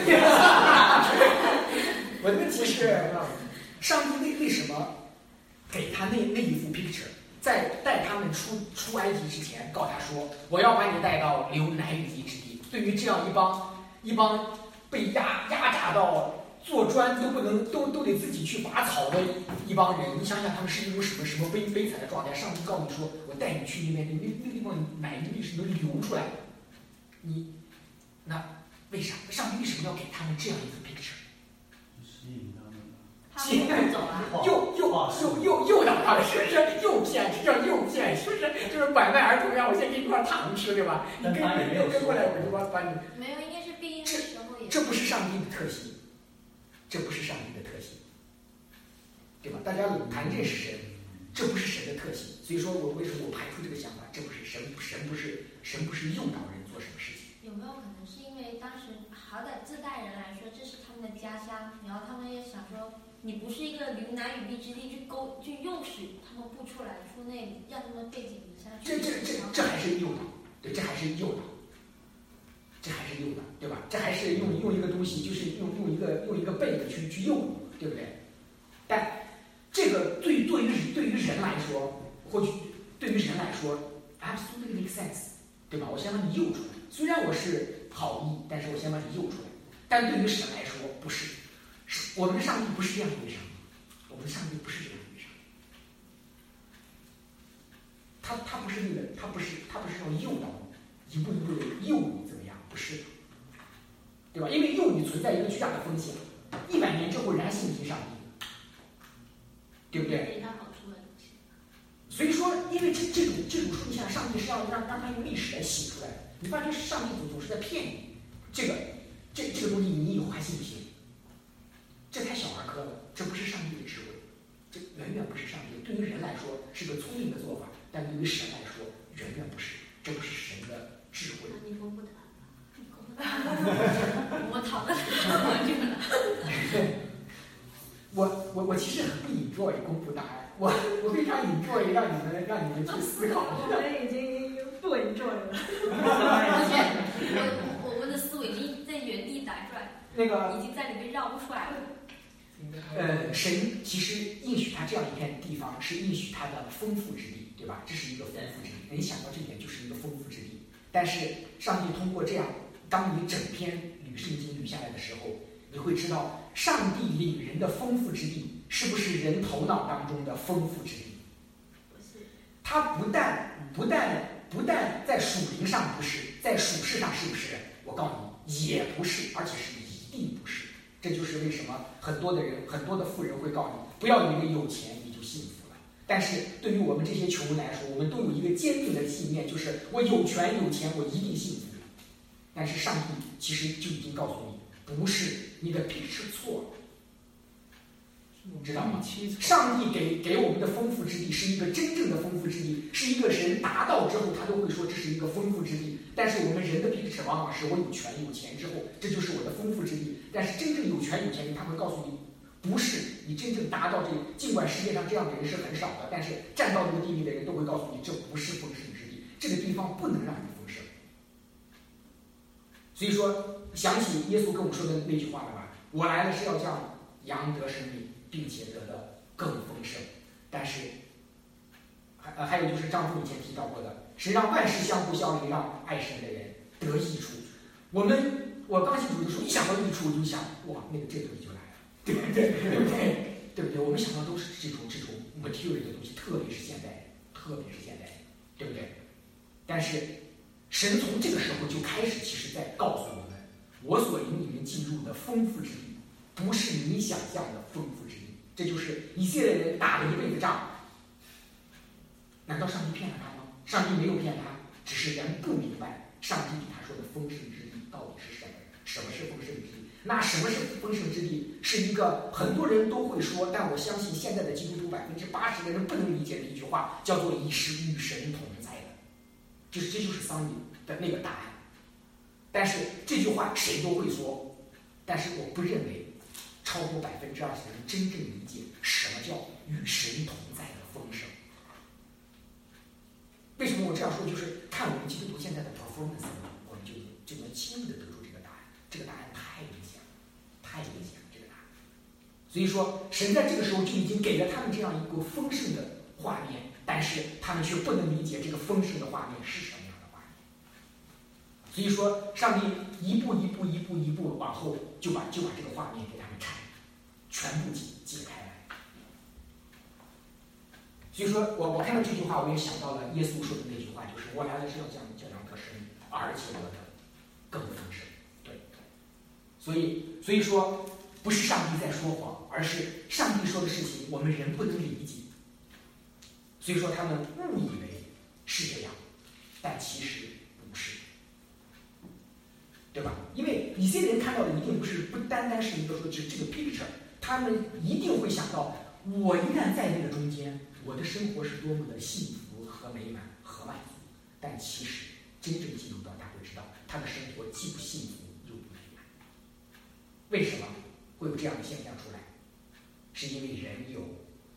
我的问题是，上帝为为什么给他那那一幅 picture， 在带他们出出埃及之前，告他说：“我要把你带到流奶与蜜之地。”对于这样一帮一帮被压压榨到做砖都不能都都得自己去拔草的一帮人，你想想他们是一种什么什么悲悲惨的状态？上帝告诉你说：“我带你去那边，那那地方奶与蜜是能流出来的。”你那为啥？上帝为什么要给他们这样一幅 picture？ 吸引他们。 他们不走啊！ 诱诱诱诱诱导他们，是不是？诱骗，这叫诱骗，是不是？就是拐卖儿童，让我先给你块糖吃，对吧？你跟跟跟过来，我就把把你。 没有，应该是毕竟那时候也。 这不是上帝的特性，这不是上帝的特性，对吧？大家老谈认识神，这不是神的特性。所以说我为什么我排除这个想法？这不是神，神不是神不是诱导人做什么事情。 有没有可能是因为当时好歹这代人来说，这是他们的家乡，然后他们也想说，你不是一个云南雨地之地去勾去诱使他们不出来出那里，让他们背井离乡。 这这这这还是诱导，对，这还是诱导，这还是诱导，对吧？这还是用用一个东西，就是用用一个用一个背子去去诱你，对不对？但这个对对于对于人来说，或许对于人来说 ，absolutely make sense， 对吧？我先把你诱出来，虽然我是好意，但是我先把你诱出来。但对于神来说，不是，是我们的上帝不是这样一位上帝，我们的上帝不是这样一位上帝。他他不是那个，他不是他不是要诱导你，一步一步的诱你怎么样？不是，对吧？因为诱你存在一个巨大的风险，一百年之后人还信不信上帝？对不对？ 给他好处的东西。 所以说，因为这这种这种说，你想上帝是要让让他用历史来写出来的，你发觉上帝总总是在骗你，这个这这个东西你以后还信不信？这太小儿科了，这不是上帝的智慧，这远远不是上帝的。对于人来说是个聪明的做法，但对于神来说远远不是，这不是神的智慧。 你公布答案吧，你公布答案吧，我讨论这个了。 我我我其实很不 enjoy 公布答案，我我非常 enjoy 让你们让你们去思考。 我们已经不 enjoy 了。 我我我们的思维已经在原地打转， 那个已经在里面绕不出来了。 呃，神其实应许他这样一片地方，是应许他的丰富之地，对吧？这是一个丰富之地，人想到这点就是一个丰富之地。但是上帝通过这样，当你整篇捋圣经捋下来的时候，你会知道，上帝领人的丰富之地，是不是人头脑当中的丰富之地？ 不是。 他不但不但不但在属灵上不是，在属世上是不是？我告诉你，也不是，而且是一定不是。这就是为什么很多的人、很多的富人会告诉你，不要以为有钱你就幸福了。但是对于我们这些穷人来说，我们都有一个坚定的信念，就是我有权有钱，我一定幸福。但是上帝其实就已经告诉你，不是，你的 picture 错了，知道吗？上帝给给我们的丰富之地是一个真正的丰富之地，是一个人达到之后，他都会说这是一个丰富之地。但是我们人的 picture 往往是我有权有钱之后，这就是我的丰富之地。但是真正有权有钱人，他会告诉你，不是你真正达到这个。尽管世界上这样的人是很少的，但是站到这个地位的人都会告诉你，这不是丰盛之地，这个地方不能让你丰盛。所以说，想起耶稣跟我们说的那句话了吧？我来了是要将羊得生命，并且得的更丰盛。但是，还呃还有就是丈夫以前提到过的，是让万事相互效力，让爱神的人得益处。我们我刚信主的时候，一想到益处，我就想，哇，那个这东西就来了，对不对？对不对？对不对？我们想到都是这种这种 material 的东西，特别是现代人，特别是现代人，对不对？但是神从这个时候就开始，其实在告诉我们，我所领你们进入的丰富之地，不是你想象的丰富之地。这就是以色列人打了一辈子仗，难道上帝骗了他吗？上帝没有骗他，只是人不明白上帝给他说的丰盛之地到底是什么？什么是丰盛之地？那什么是丰盛之地？是一个很多人都会说，但我相信现在的基督徒百分之八十的人不能理解的一句话，叫做“以是与神同在的”，就是这就是桑尼的那个答案。但是这句话谁都会说，但是我不认为超过百分之二十的人真正理解什么叫与神同在的丰盛。为什么我这样说？就是看我们基督徒现在的 performance， 我们就就能轻易的得出这个答案。这个答案太明显了，太明显了，这个答案。所以说，神在这个时候就已经给了他们这样一个丰盛的画面，但是他们却不能理解这个丰盛的画面是什么样的画面。所以说，上帝一步一步一步一步往后，就把就把这个画面给他们拆，全部解解开来。所以说我我看到这句话，我也想到了耶稣说的那句话，就是我来了是要将叫羊得生命，而且得的更丰盛。对，所以所以说不是上帝在说谎，而是上帝说的事情我们人不能理解。所以说他们误以为是这样，但其实不是，对吧？因为以色列人看到的一定不是不单单是一个说这这个 picture， 他们一定会想到，我一旦在那个中间，我的生活是多么的幸福和美满和满足。但其实真正进入到，他会知道他的生活既不幸福又不平安。为什么会有这样的现象出来？是因为人有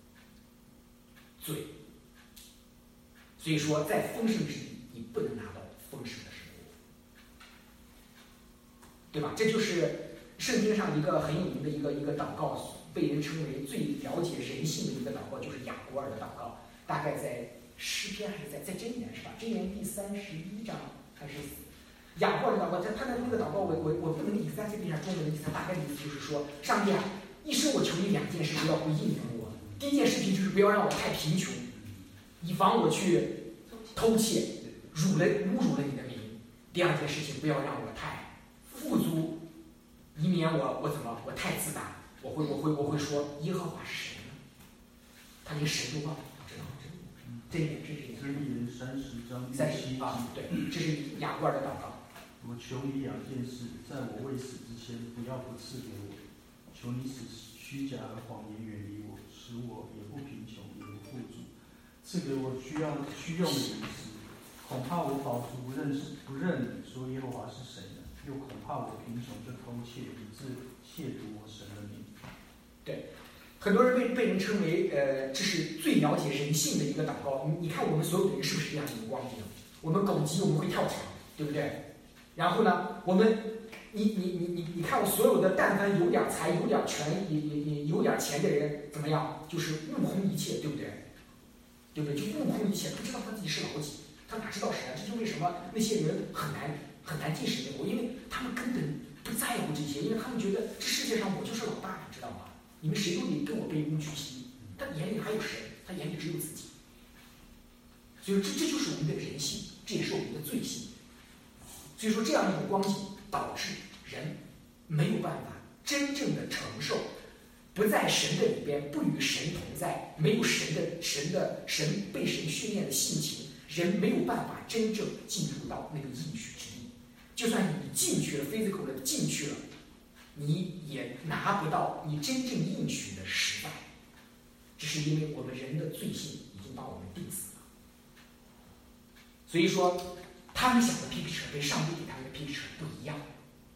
罪，所以说在丰盛之地，你不能拿到丰盛的生活，对吧？这就是圣经上一个很有名的一个一个祷告，被人称为最了解人性的一个祷告，就是雅各尔的祷告。大概在诗篇还是在在箴言是吧？箴言第三十一章还是雅各尔的祷告？他他的那个祷告，我我我不能以在这边上中文的意思，他大概的意思就是说，上帝啊，一生我求你两件事，不要不应允我。第一件事情就是不要让我太贫穷，以防我去偷窃，辱了侮辱了你的名。第二件事情，不要让我太富足，以免我我怎么我太自大，我会我会我会说耶和华是谁呢？他连神都忘了，知道吗？这一点这是一箴言三十章三十啊，对，这是雅各尔的祷告。 我求你两件事，在我未死之前，不要不赐给我。求你使虚假和谎言远离我，使我也不贫穷，也不富足，赐给我需要需用的饮食。恐怕我饱足不认识不认你，说耶和华是谁呢？又恐怕我贫穷就偷窃，以致亵渎我神的名。 对，很多人被被人称为呃，这是最了解人性的一个祷告。你你看我们所有的人是不是这样一个光景？我们狗急我们会跳墙，对不对？然后呢，我们你你你你你看我所有的，但凡有点财、有点权、也也也有点钱的人，怎么样？就是悟空一切，对不对？对不对？就悟空一切，不知道他自己是老几，他哪知道谁啊？这就为什么那些人很难很难进神的国，因为他们根本不在乎这些，因为他们觉得这世界上我就是老大，你知道吗？你们谁都得跟我卑躬屈膝，他眼里还有神，他眼里只有自己。所以这这就是我们的人性，这也是我们的罪性。所以说这样一个光景导致人没有办法真正的承受，不在神的里边，不与神同在，没有神的神的神被神训练的性情，人没有办法真正进入到那个应许之地。就算你进去了 physical 的进去了，你也拿不到你真正应许的实在。这是因为我们人的罪性已经把我们定死了。所以说他们想的 picture 跟上帝给他们的 picture 不一样。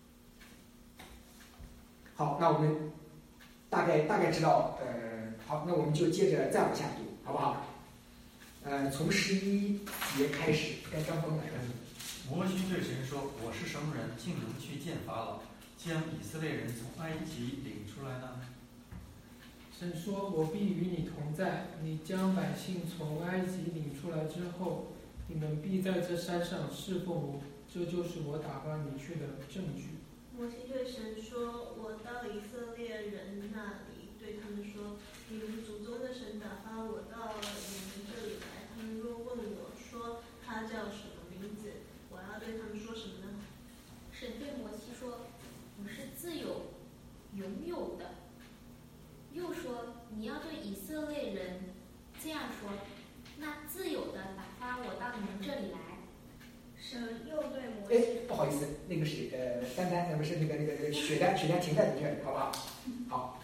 好，那我们大概大概知道，呃，好，那我们就接着再往下读，好不好？呃，从十一节开始，该张峰来了。 摩西对神说：“我是什么人，竟能去见法老，将以色列人从埃及领出来呢？” 神说：“我必与你同在，你将百姓从埃及领出来之后，你们必在这山上侍奉我，这就是我打发你去的证据。” 摩西对神说：“我到以色列人那里，对他们说，你们祖宗的神打发我到了你们这里来。他们若问我说他叫什么名字，我要对他们说什么呢？” 神对摩西说：“我是自有、永有的。”又说：“你要对以色列人这样说，那自有的打发我到你们这里来。” 神又对摩哎西， 不好意思，那个是呃丹丹，那不是那个那个那个雪丹，雪丹停在你这里，好不好？好。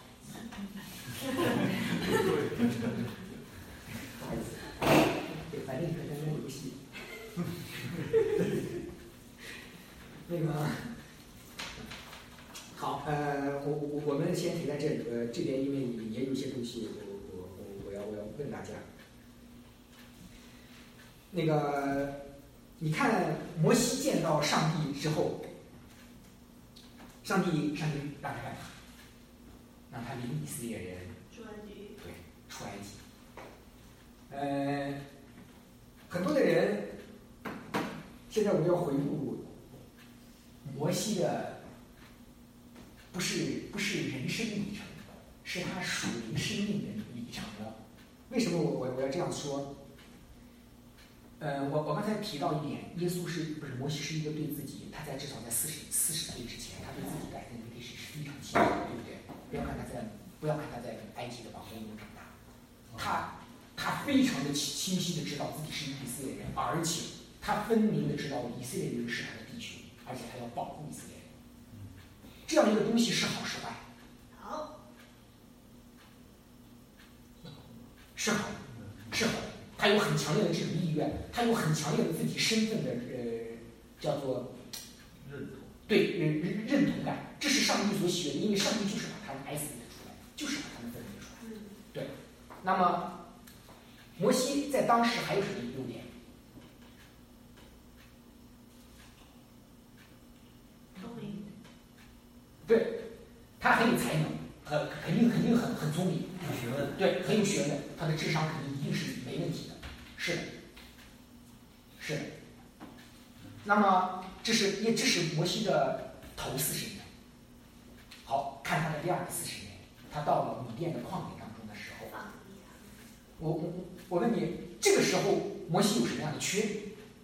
不好意思，对，反正你跟丹丹游戏。那个，好，呃，我我我们先停在这里，呃，这边因为也有一些东西，我我我我要我要问大家，那个。你看摩西见到上帝之后，上帝上帝让他干嘛？让他领以色列人出埃及。 对，出埃及。呃，很多的人，现在我们要回顾摩西的，不是不是人生里程，是他属灵生命的里程了。为什么我我我要这样说？呃，我我刚才提到一点，耶稣是不是摩西是一个对自己，他在至少在四十四十岁之前，他对自己改变的历史是非常清楚的，对不对？不要看他在不要看他在埃及的王宫中长大，他他非常的清晰的知道自己是以色列人，而且他分明的知道以色列人是他的地区，而且他要保护以色列人。这样一个东西是好是坏？ 好， 是好，是好。他有很强烈的这种意愿，他有很强烈的自己身份的呃叫做认同， 对认认认同感，这是上帝所喜悦的，因为上帝就是把他们挨死的出来，就是把他们分别出来。对，那么摩西在当时还有什么优点？对，他很有才能，呃，肯定肯定很很聪明， 有学问， 对，很有学问，他的智商肯定一定是没问题的，是的，是的。那么这是也这是摩西的头四十年。好，看他的第二个四十年，他到了米甸的旷野当中的时候，我我我问你，这个时候摩西有什么样的缺点？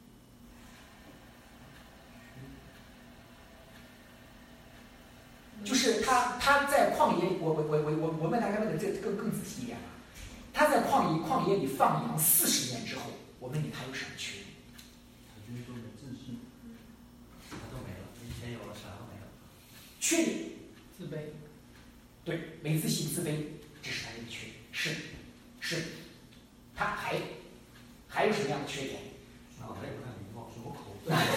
就是他他在旷野，我我我我我我问大家问的这更更仔细一点吧。他在旷野旷野里放羊四十年之后，我问你他有什么缺点？ 他就是说没自信， 啥都没了，以前有了啥都没了。 缺点， 自卑， 对，没自信、自卑，这是他的缺点。是是，他还还有什么样的缺点？ 脑袋不太灵光，说口。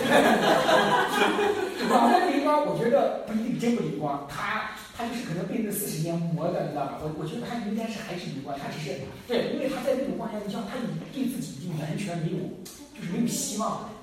脑袋灵光，我觉得不一定真不灵光，他他就是可能被这四十年磨的，你知道吧？我我觉得他应该是还是灵光，他只是对，因为他在那种状态，你像他已对自己已经完全没有，就是没有希望了。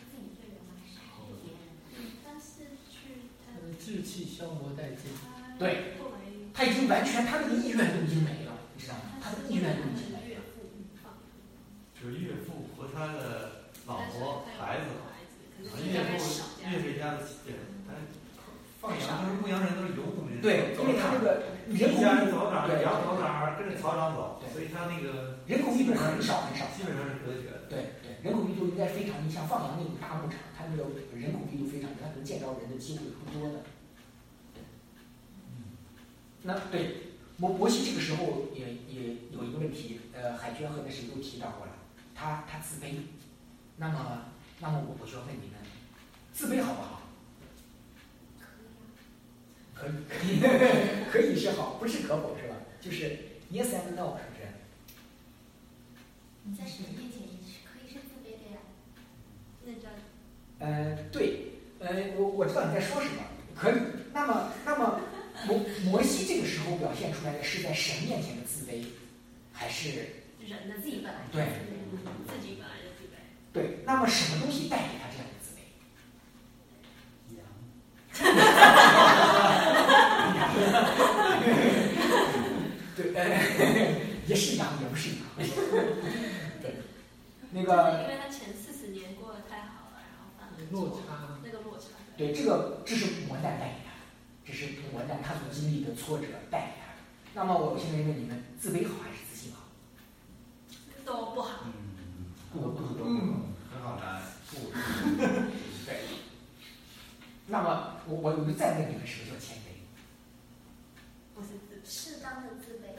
他的志气消磨殆尽。 对，他已经完全，他那个意愿都已经没了，你知道吗？他的意愿都已经没了。 就是岳父和他的老婆孩子。岳父岳父家的对，放羊都是牧羊人，都是游牧民。 对，因为他那个人口一家人走哪儿，羊走哪儿，跟着草场走，所以他那个人口密度很少很少， 基本上是隔绝的。 对对，人口密度应该非常，你像放羊那种大牧场，它那个人口密度非常，它能见着人的机会是不多的。那对摩摩西这个时候也也有一个问题，呃，海娟和那谁都提到过了，他他自卑。那么那么我我就要问你们，自卑好不好？可以可以可以是好，不是可否是吧？就是 yes and no 是不是？ 你在神面前你是可以是自卑的呀。那叫呃对，呃我我知道你在说什么，可以。那么那么摩摩西这个时候表现出来的是在神面前的自卑，还是人的自己本来对自己本来就自卑。 对，那么什么东西带给他这样的自卑？对，呃，也是羊，也不是羊。对，那个。 因为他前四十年过得太好了，然后犯了落差， 那个落差。 对，这个这是磨难带给他的，这是磨难他所经历的挫折带给他的。那么我现在问你们，自卑好还是自信好？ 都不好。 嗯， 不不不， 嗯，很好答案。不， 对。那么我我我就再问你们，什么叫谦卑？ 不是自卑， 适当的自卑。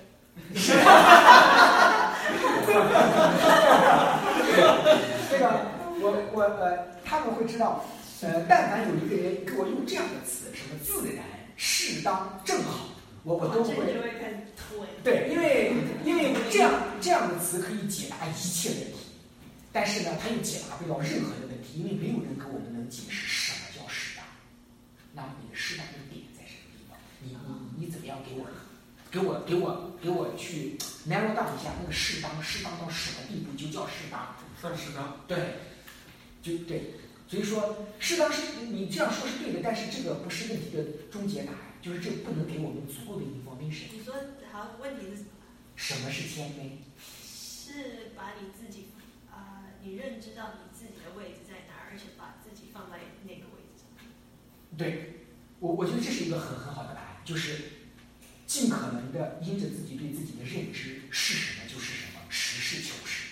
这个我我呃，他们会知道，呃，但凡有一个人给我用这样的词，什么自然、适当、正好，我我都会。 就会开始推。 对，因为因为这样这样的词可以解答一切问题，但是呢，它又解答不了任何的问题，因为没有人给我们能解释什么叫适当。那么你的适当的点在什么地方？你你你怎么样给我给我给我给我去 narrow down 一下那个适当，适当到什么地步就叫适当？ 算适当。 对，就对。所以说，适当是你这样说是对的，但是这个不是问题的终结答案，就是这不能给我们足够的 information。 你说好，问题是什么？ 什么是谦卑？ 是把你自己啊、呃，你认知到你自己的位置在哪儿，而且把自己放在那个位置上。 对，我我觉得这是一个很很好的答案，就是尽可能的因着自己对自己的认知是什么就是什么，实事求是。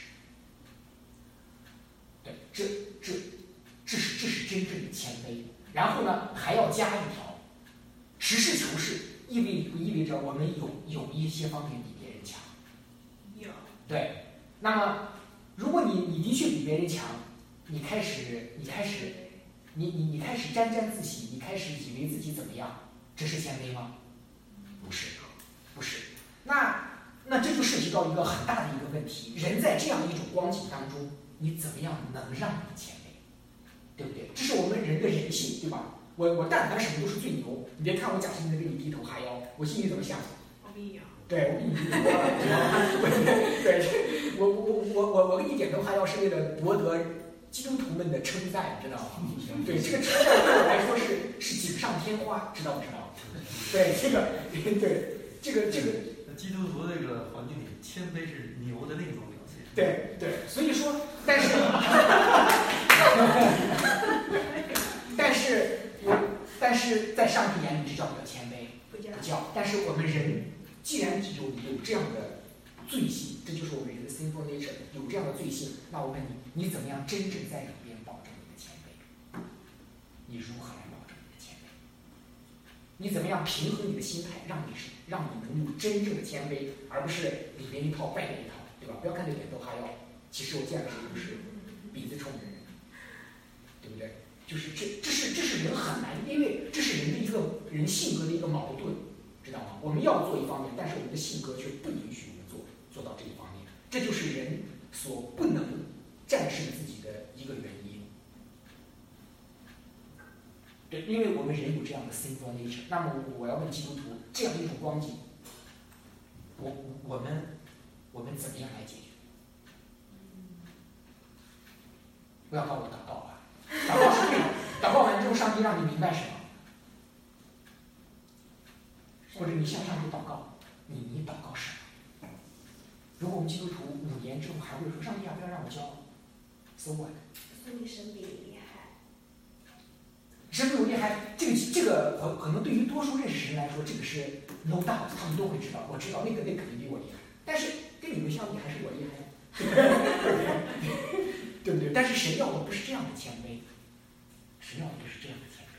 对，这这这是这是真正的谦卑。然后呢，还要加一条，实事求是意味不意味着我们有有一些方面比别人强？ 有。 对，那么如果你你的确比别人强，你开始你开始你你你开始沾沾自喜，你开始以为自己怎么样，这是谦卑吗？不是，不是。那那这就涉及到一个很大的一个问题：人在这样一种光景当中，你怎么样能让你谦卑？ 对不对？这是我们人的人性，对吧？我我但凡什么都是最牛，你别看我假性的给你低头哈腰，我心里怎么想？ 我比你牛。 对，我比你低头哈腰。对，我我我我我给你点头哈腰是为了博得基督徒们的称赞，知道吗？对，这个称赞对我来说是是锦上添花，知道不知道？对，这个对这个这个。 基督徒这个环境里，谦卑是牛的另一种表现。 对对，所以说，但是，但是，但是在上帝眼里，这叫不叫谦卑？不叫。但是我们人既然有有这样的罪性，这就是我们人的 sinful nature， 有这样的罪性，那我问你，你怎么样真正在里边保证你的谦卑？你如何来保证你的谦卑？你怎么样平衡你的心态，让你是让你能有真正的谦卑，而不是里边一套外边一套，对吧？不要看这点头哈腰，其实我见了谁都是鼻子冲着人，对不对？就是这这是这是人很难，因为这是人的一个人性格的一个矛盾，知道吗？我们要做一方面，但是我们的性格却不允许我们做做到这一方面，这就是人所不能战胜自己的一个原因。对，因为我们人有这样的 sinful nature， 那么我要问基督徒，这样一种光景，我我们我们怎么样来解决？不要告我祷告啊！祷告是为了祷告完之后，上帝让你明白什么？或者你向上帝祷告，你你祷告什么？如果我们基督徒五年之后还会说上帝啊，不要让我教 ，so what？ 所以神比你厉害。 神比我厉害，这个这个可可能对于多数认识神来说，这个是 no doubt， 他们都会知道。我知道那个那肯定比我厉害，但是跟你们相比还是我厉害，对不对？但是神要的不是这样的谦卑，神要的不是这样的谦卑。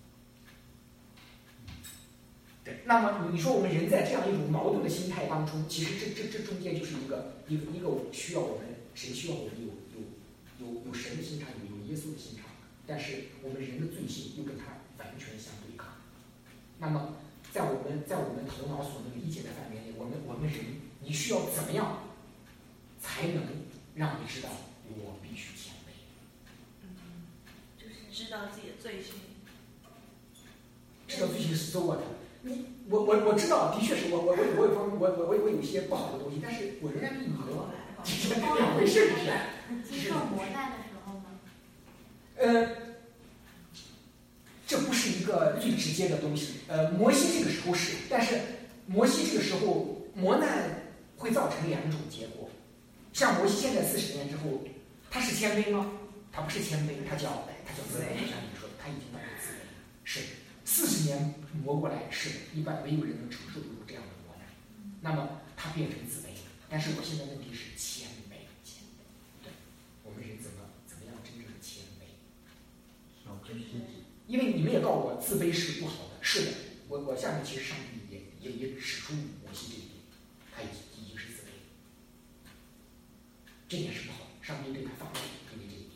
对，那么你说我们人在这样一种矛盾的心态当中，其实这这这中间就是一个一个一个需要我们神需要我们有有有有神的心肠，有有耶稣的心肠。但是我们人的罪性又跟它完全相对抗。那么，在我们在我们头脑所能理解的范围内，我们我们人，你需要怎么样才能让你知道我必须谦卑？ 嗯，就是知道自己的罪行。 知道罪行是做我的。你我我我知道，的确是我我我我有方我我我我有一些不好的东西，但是我仍然比你牛，这是两回事，是经受磨难的时候呢？ 呃，这不是一个最直接的东西。呃，摩西这个时候是，但是摩西这个时候磨难会造成两种结果。像摩西现在四十年之后，他是谦卑吗？他不是谦卑，他叫他叫自卑。像你说，他已经到了自卑。是四十年磨过来，是一般没有人能承受得住这样的磨难。那么他变成自卑。但是我现在问题是谦卑，谦卑。对，我们人怎么怎么样真正的谦卑？因为你们也告诉我自卑是不好的，是的，我我下面其实上帝也也也指出摩西这一点，他已经已经是自卑，这点是不好的，上帝对他发怒，因为这一点。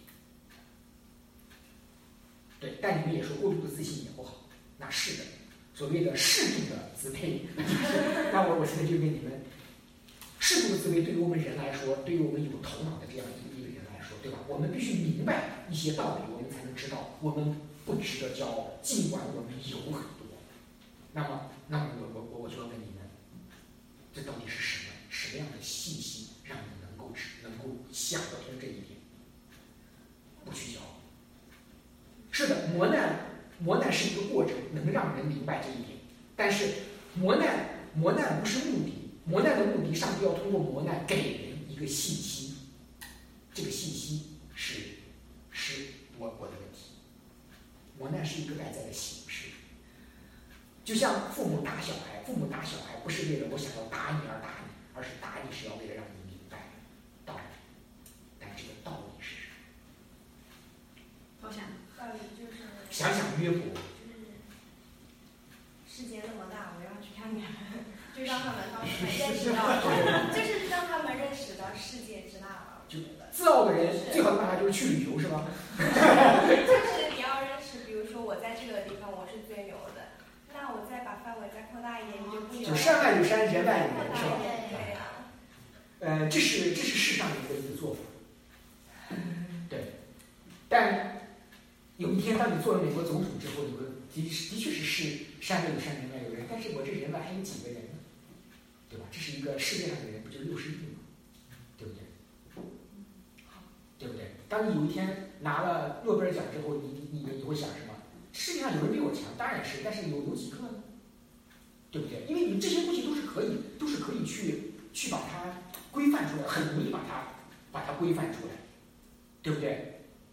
对，但你们也说过度的自信也不好，那是的，所谓的适度的自卑，那我我现在就跟你们，适度的自卑对于我们人来说，对于我们有头脑的这样一个一个人来说，对吧？我们必须明白一些道理，我们才能知道我们不值得骄傲，尽管我们有很多。那么，那么我我我就要问你们，这到底是什么什么样的信息让你能够能够想得通这一点？不去骄傲。是的，磨难磨难是一个过程，能让人明白这一点。但是磨难磨难不是目的，磨难的目的，上帝要通过磨难给人一个信息，这个信息是是我我的问题。磨难是一个外在的形式，就像父母打小孩，父母打小孩不是为了我想要打你而打你，而是打你是要为了让你明白道理。但这个道理是什么？ 投降。 道理就是想想约伯， 就是世界那么大，我要去看你们，就让他们让他们认识到，就是让他们认识到世界之大吧。 就自傲的人最好的办法就是去旅游，是吧？ 就是你要认识，比如说我在这个地方我是最牛的，那我再把范围再扩大一点，你就不牛了。 就山外有山，人外有人，是吧？ 对呀。 呃，这是这是世上的一个一个做法，对。但有一天，当你做了美国总统之后，你会的的确是是山外有山，人外有人，但是我这人外还有几个人呢？对吧？这是一个世界上的人，不就六十亿吗？对不对？对不对？当你有一天拿了诺贝尔奖之后，你你你你会想什么？世界上有人比我强，当然是，但是有有几个呢？对不对？因为你这些东西都是可以，都是可以去去把它规范出来，很容易把它把它规范出来，对不对？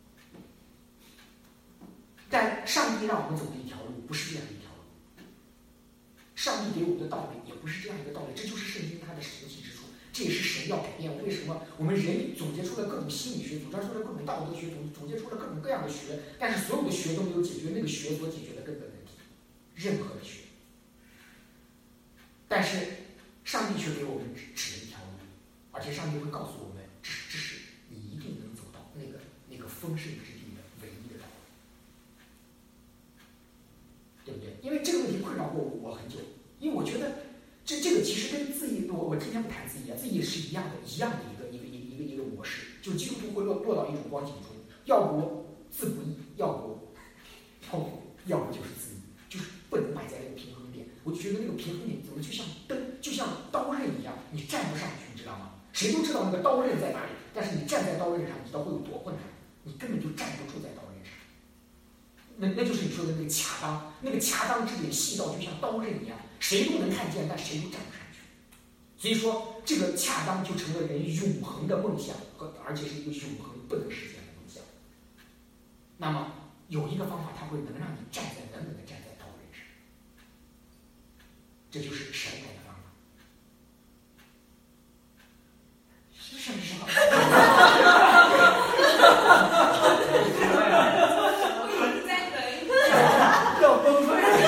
但上帝让我们走的一条路不是这样一条路，上帝给我们的道理也不是这样一个道理，这就是圣经它的神奇之处，这也是神要改变。为什么我们人总结出了各种心理学，总结出了各种道德学，总总结出了各种各样的学，但是所有的学都没有解决那个学所解决的根本问题，任何的学。但是上帝却给我们指指了一条路，而且上帝会告诉我们，这是这是你一定能走到那个那个丰盛之地的唯一的道路，对不对？因为这个问题困扰过我很久，因为我觉得这这个其实跟自义，我我今天不谈自义啊，自义是一样的，一样的一个一个一个一个一个模式，就基督徒会落落到一种光景中，要不自不义，要不要不要不就是自义，就是不能摆在那个平衡点。我就觉得那个平衡点怎么就像灯，就像刀刃一样，你站不上去，你知道吗？谁都知道那个刀刃在哪里，但是你站在刀刃上，你知道会有多困难？你根本就站不住在刀刃上。那那就是你说的那个恰当，那个恰当之点细到就像刀刃一样，谁都能看见，但谁都站不上去。所以说，这个恰当就成了人永恒的梦想，和而且是一个永恒不能实现的梦想。那么有一个方法，它会能让你站在稳稳的站在刀刃上，这就是神来的方法。是不是？要崩溃了！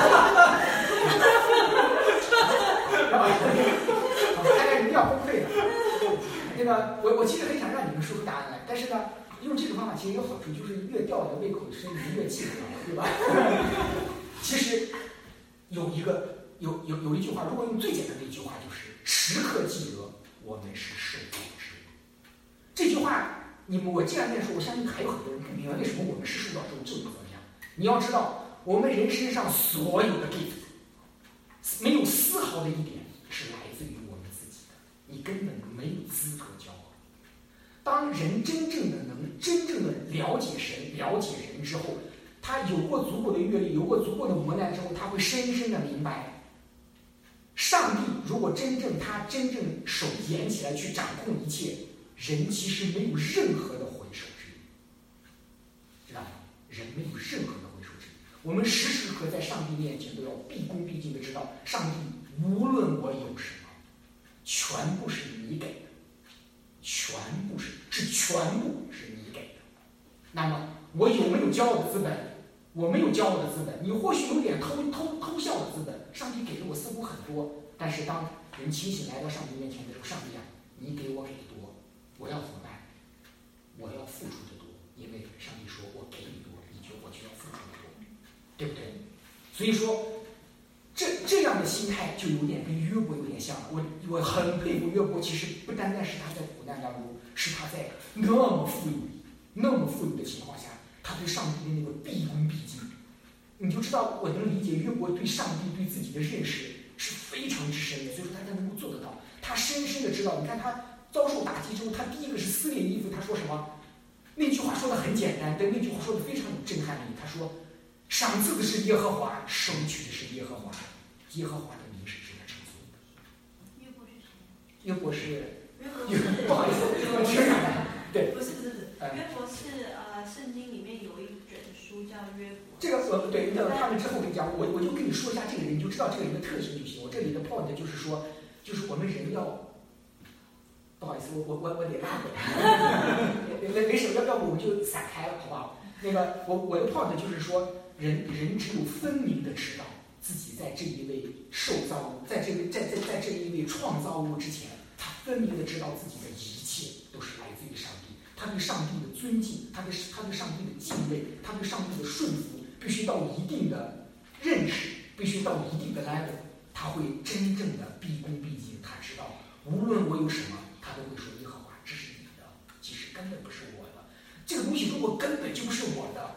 看来你要崩溃了。那个，我我其实很想让你们说出答案来，但是呢，用这个方法其实有好处，就是越吊你的胃口深，你越记不了，对吧？其实有一个有有有一句话，如果用最简单的一句话，就是时刻记得我们是受造之物。这句话，你们我既然这样说，我相信还有很多人不明白为什么我们是受造之物，这个怎么样？你要知道。我们人身上所有的 gift， 没有丝毫的一点是来自于我们自己的，你根本没有资格骄傲。当人真正的能真正的了解神、了解人之后，他有过足够的阅历，有过足够的磨难之后，他会深深的明白，上帝如果真正他真正手严起来去掌控一切，人其实没有任何的回手之力，知道吗？人没有任何的。我们时时刻在上帝面前都要毕恭毕敬的知道，上帝无论我有什么，全部是你给的，全部是是全部是你给的。那么我有没有骄傲的资本？我没有骄傲的资本。你或许有点偷偷偷笑的资本，上帝给了我似乎很多，但是当人清醒来到上帝面前的时候，上帝啊，你给我给的多，我要怎么办？我要付出的多，因为上帝说我给你多，你就我就要付出的多。对不对？所以说，这这样的心态就有点跟约伯有点像。我我很佩服约伯，其实不单单是他在苦难当中，是他在那么富裕、那么富裕的情况下，他对上帝的那个毕恭毕敬，你就知道我能理解约伯对上帝对自己的认识是非常之深的。所以说他才能够做得到。他深深的知道，你看他遭受打击之后，他第一个是撕裂衣服，他说什么？那句话说的很简单，但那句话说的非常有震撼力。他说。赏赐的是耶和华，收取的是耶和华，耶和华的名是值得称颂的。 约伯是谁？ 约伯是约伯是不好意思，我缺啥的？对， 不是不是不是，约伯是呃，圣经里面有一卷书叫约伯。 这个呃对，等他们之后跟你讲，我我就跟你说一下这个人，你就知道这个人的特性就行。我这里的 point 就是说，就是我们人要，不好意思，我我我我得拉回来，没没事，要要不我们就散开了，好不好？那个我我的 point 就是说。人人只有分明的知道自己在这一位受造物，在这位在在在这一位创造物之前，他分明的知道自己的一切都是来自于上帝。他对上帝的尊敬，他对他对上帝的敬畏，他对上帝的顺服，必须到一定的认识，必须到一定的 level， 他会真正的毕恭毕敬。他知道，无论我有什么，他都会说耶和华，这是你的，其实根本不是我的。这个东西如果根本就不是我的。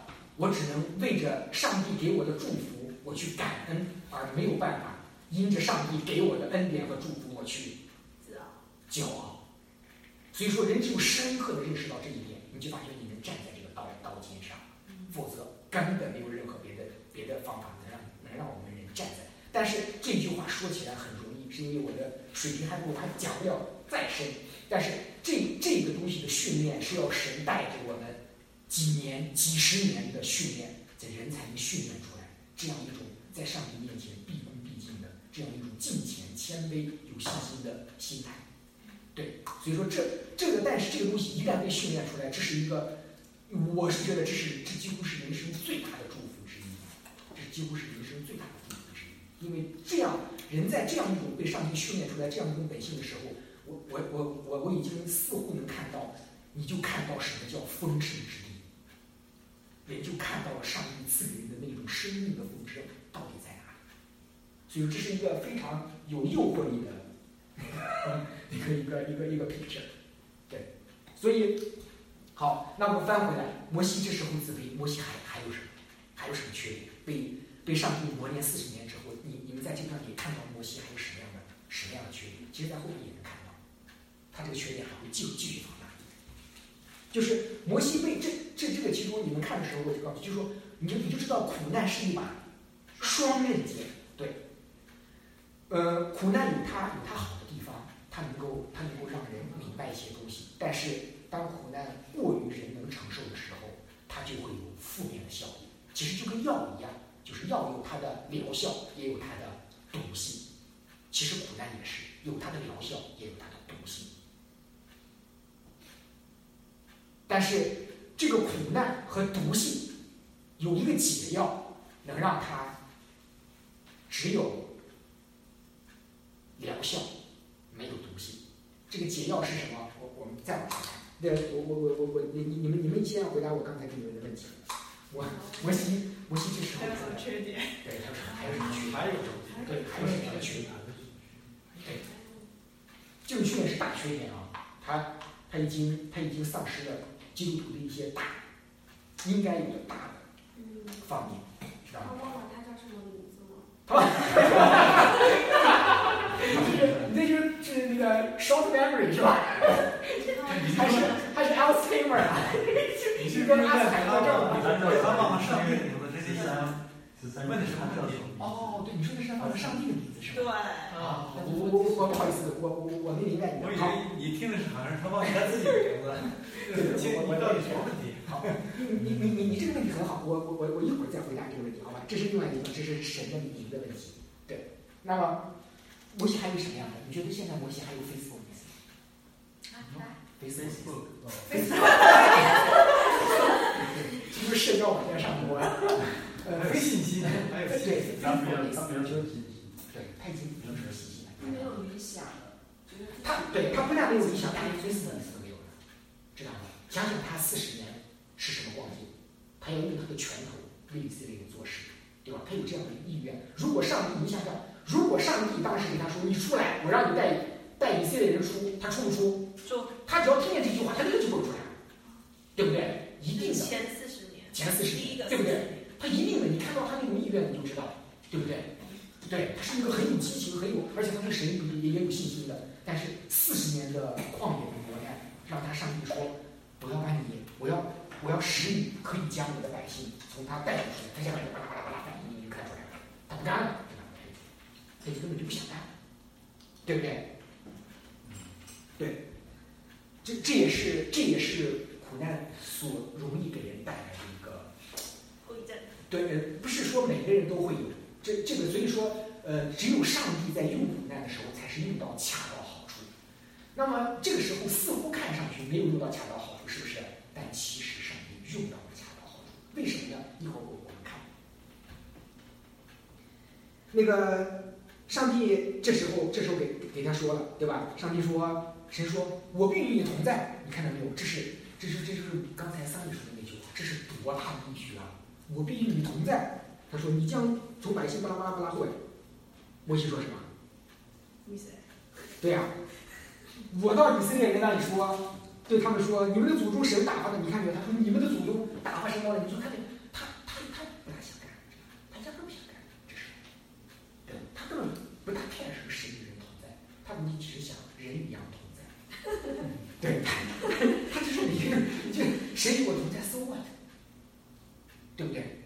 我只能为着上帝给我的祝福，我去感恩，而没有办法因着上帝给我的恩典和祝福，我去骄傲。所以说，人只有深刻的认识到这一点，你就发现你能站在这个刀刀尖上，否则根本没有任何别的别的方法能让能让我们人站在。但是这句话说起来很容易，是因为我的水平还不够，还讲不了再深。但是这这个东西的训练是要神带着我们几年、几十年的训练，这人才能训练出来这样一种在上帝面前毕恭毕敬的这样一种敬虔、谦卑、有信心的心态。对，所以说这这个，但是这个东西一旦被训练出来，这是一个，我是觉得这是这几乎是人生最大的祝福之一，这几乎是人生最大的祝福之一。因为这样人在这样一种被上帝训练出来这样一种本性的时候，我我我我我已经似乎能看到，你就看到什么叫丰盛之地，人就看到了上帝赐给人的那种生命的丰盛到底在哪里。所以这是一个非常有诱惑力的。一个一个一个一个 picture， 对，所以好，那我们翻回来，摩西这时候自卑，摩西还还有什么？还有什么缺点？被被上帝磨练四十年之后，你你们在这地方也看到摩西还有什么样的什么样的缺点？其实，在后面也能看到，他这个缺点还会继继续放大。就是摩西被这这这个其中你们看的时候，我就告诉，就说你就你就知道苦难是一把双刃剑，对，呃，苦难有它有它好的地方。它能够，它能够让人明白一些东西，但是当苦难过于人能承受的时候，它就会有负面的效果。其实就跟药一样，就是药有它的疗效，也有它的毒性。其实苦难也是有它的疗效，也有它的毒性。但是这个苦难和毒性有一个解药，能让它只有疗效。没有毒性，这个解药是什么？我我们再往下看。那我我我我我你你你们你们先要回答我刚才给你们的问题。我摩西摩西这时候还有什么缺点？ 对，还有什么缺点？还有什么？对，还有什么样的缺点？对，这个缺点是大缺点啊，他他已经他已经丧失了基督徒的一些大应该有的大的方面，知道吗？ 他忘了他叫什么名字吗？ 这就是是那个 short memory 是吧？还是还是 Alzheimer 啊？ 你是跟阿斯海默症？他忘了上帝的名字，这是问的是什么问题？ 哦，对，你说的是他忘了上帝的名字是吧？ 对。 啊，我我我我不好意思，我我我没明白你。 我以为你听的是好像是他忘记他自己的名字。对，我我到底什么问题？ 好，你你你你这个问题很好，我我我我一会儿再回答这个问题，好吧？这是另外一个，这是神的名的问题。对，那么。摩西还有什么样的？你觉得现在摩西还有 Facebook 吗 ？Facebook， 这就是社交网站上多呃微信息，还有对， 他没有他没有什么信息， 对，他已经没有什么信息了。 他没有理想了， 他对他不但没有理想，他连 Facebook 都没有了，知道吗？想想他四十年是什么光景，他要用他的拳头为以色列人做事，对吧？他有这样的意愿。如果上帝，你想想。如果上帝当时给他说：“你出来，我让你带带以色列人出，他出不出？ 出。 他只要听见这句话，他立刻就蹦出来，对不对？一定的。 前四十年， 前四十年， 对不对？他一定的。你看到他那种意愿，你就知道，对不对？对，他是一个很有激情、很有，而且他对神也也有信心的。但是四十年的旷野的磨练，让他上帝说：“我要把你，我要我要使你可以将我的百姓从他带出去。”他现在巴拉巴拉巴拉，反应就看出来了，他不干了。他就根本就不想干，对不对？对，这这也是这也是苦难所容易给人带来的一个后遗症。 对，不是说每个人都会有这这个，所以说呃，只有上帝在用苦难的时候，才是用到恰到好处。那么这个时候似乎看上去没有用到恰到好处，是不是？但其实上帝用到了恰到好处，为什么呢？一会儿我们看那个。上帝这时候，这时候给给他说了，对吧？上帝说，神说，我必与你同在。你看到没有？这是，这是，这就是刚才三位说的那句话，这是多大的依据啊！我必与你同在。他说，你将从百姓巴拉巴拉巴拉后来。摩西说什么？ 以色列。 对呀、啊，我到以色列人那里说，对他们说，你们的祖宗神打发的，你看没有？他说你们的祖宗打发神到了，你就看见他我同在 ，so what？ 对不对？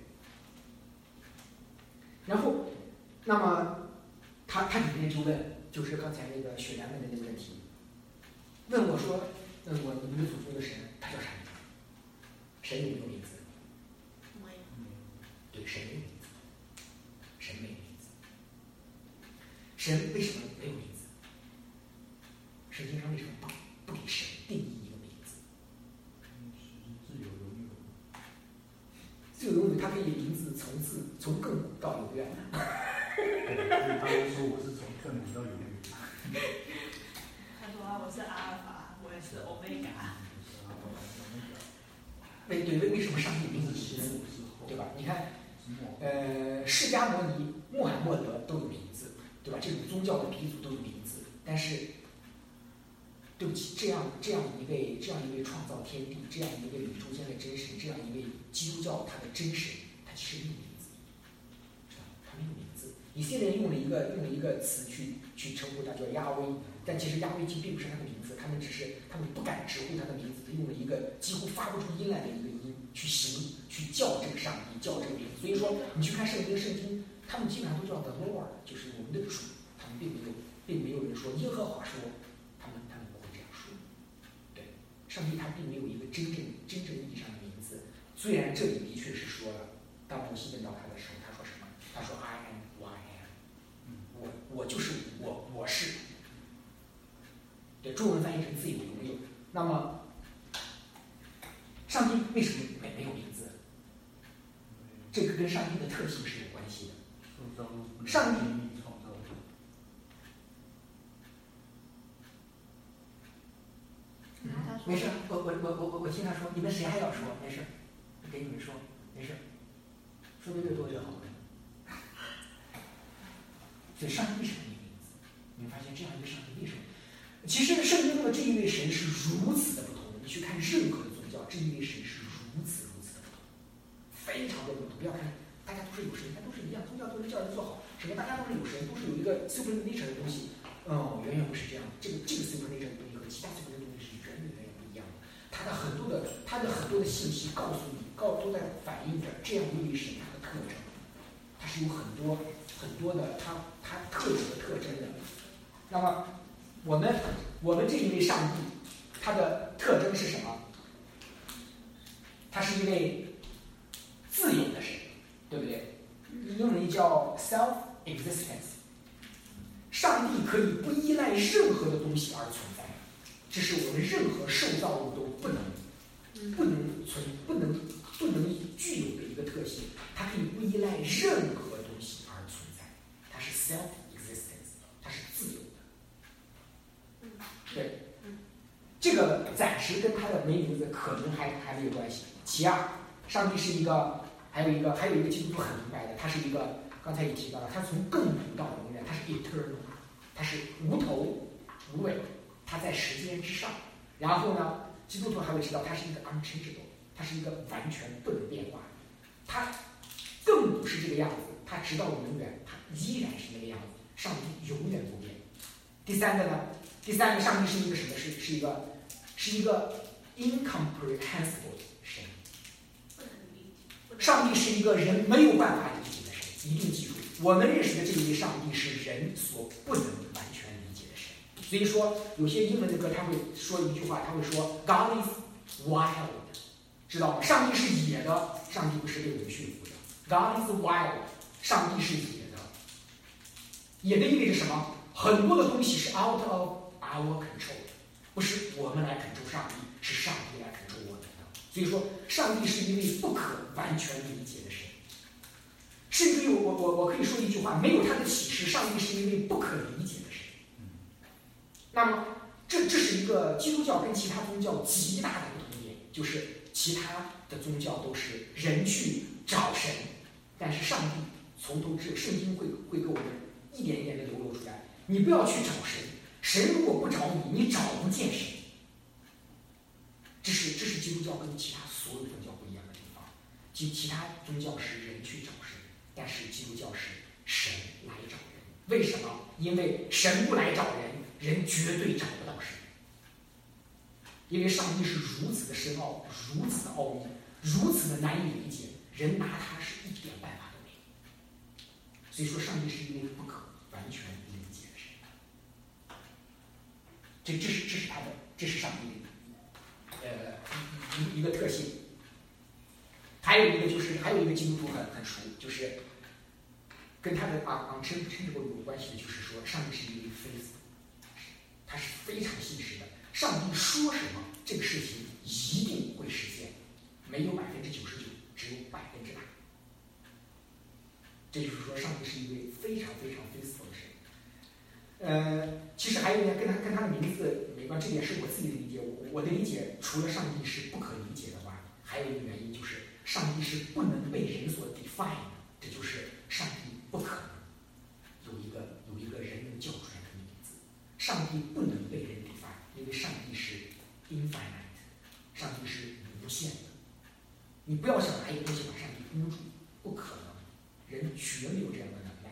然后，那么他他里面就问，就是刚才那个雪兰问的那个问题，问我说，问我你们的祖宗的神他叫啥名字？神有没有名字？ 没有。 对，神没有名字，神没有名字。神为什么没有名字？圣经上为什么不不给神定义一个名字？ 自有永有。 自有永有，它可以名字从自从亘古到永远。 对，他们说我是从亘古到永远。 他说啊，我是阿尔法，我也是欧米伽。 为对为为什么上帝没有名字？对吧？你看，呃，释迦牟尼、穆罕默德都有名字，对吧？这种宗教的鼻祖都有名字，但是，对不起，这样这样一位这样一位创造天地、这样一位宇宙间的真神、这样一位基督教他的真神，他其实没有名字，是吧？他没有名字。以色列人用了一个用了一个词去去称呼他，叫亚威，但其实亚威其实并不是他的名字，他们只是他们不敢直呼他的名字，用了一个几乎发不出音来的一个音去行去叫这个上帝，叫这个名字。所以说，你去看圣经，圣经他们基本上都叫 the Lord， 就是我们的主，他们并没有并没有人说耶和华说，他们他们不会这样说。对，上帝他并没有一个真正真正意义上的名字。虽然这里的确是说了，当摩西问到他的时候，他说什么？他说 I am who I am， 我我就是我我是。对，中文翻译成自有永有。那么，上帝为什么没没有名字？这个跟上帝的特性是有关系的。上帝创造的。 嗯，没事，我我我我我听他说，你们谁还要说？没事，给你们说，没事，说的越多越好。所以上帝为什么没名字？你会发现这样一个上帝为什么？其实圣经中的这一位神是如此的不同，你去看任何的宗教，这一位神是如此如此的不同，非常的不同。不要看大家都是有神，大家都是一样，宗教都是叫人做好，什么大家都是有神，都是有一个 supernatural 的东西。嗯，远远不是这样。这个这个 supernatural 的东西和其他 supernatural 的东西是远远远远不一样的。它的很多的它的很多的信息告诉你，告都在反映着这样一位神他的特征，它是有很多很多的它它特有的特征的。那么。我们我们这一位上帝，他的特征是什么？他是一位自由的神，对不对？英文叫 self-existence。上帝可以不依赖任何的东西而存在，这是我们任何受造物都不能、不能存、不能、不能具有的一个特性。它可以不依赖任何东西而存在，它是 self-existence， 它是自由的。对，这个暂时跟他的没名字可能还还没有关系。其二，上帝是一个，还有一个还有一个基督徒很明白的，他是一个，刚才也提到了，他从亘古到永远，他是 eternal， 他是无头无尾，他在时间之上。然后呢，基督徒还会知道他是一个 unchangeable， 他是一个完全不能变化，他更不是这个样子，他直到永远，他依然是那个样子，上帝永远不变。第三个呢？第三个，上帝是一个什么？是是一个是一个 incomprehensible 神。上帝是一个人没有办法理解的神。一定记住，我们认识的这一位上帝是人所不能完全理解的神。所以说，有些英文的歌他会说一句话，他会说 God is wild， 知道吗？上帝是野的，上帝不是被我们驯服的。God is wild， 上帝是野的。野的意味着什么？很多的东西是 out of our control， 不是我们来 control 上帝，是上帝来 control 我们的。所以说，上帝是一位不可完全理解的神。甚至于我我我可以说一句话，没有他的启示，上帝是一位不可理解的神。那么，这这是一个基督教跟其他宗教极大的不同点，就是其他的宗教都是人去找神，但是上帝从头至圣经会会给我们一点一点的流露出来。你不要去找神，神如果不找你，你找不见神。这是这是基督教跟其他所有宗教不一样的地方。其其他宗教是人去找神，但是基督教是神来找人。为什么？因为神不来找人，人绝对找不到神。 因为上帝是如此的深奥，如此的奥秘，如此的难以理解，人拿他是一点办法都没有。所以说，上帝是一位不可完全理解的神。这这是这是他的，这是上帝的呃一一个特性。还有一个就是还有一个基督徒很很熟，就是跟他的啊啊称称之过有关系的，就是说上帝是一位 faithful， 他是非常信实的。上帝说什么，这个事情一定会实现，没有百分之九十九，只有百分之百。这就是说，上帝是一位非常非常 faithful 的神。呃，其实还有一点跟他跟他的名字没关，这点是我自己的理解。我我的理解，除了上帝是不可理解的话，还有一个原因就是，上帝是不能被人所 define 的，这就是上帝不可能有一个有一个人能叫出来的名字。上帝不能被人 define， 因为上帝是 infinite， 上帝是无限的。你不要想拿一个东西把上帝箍住，不可能，人绝没有这样的能耐。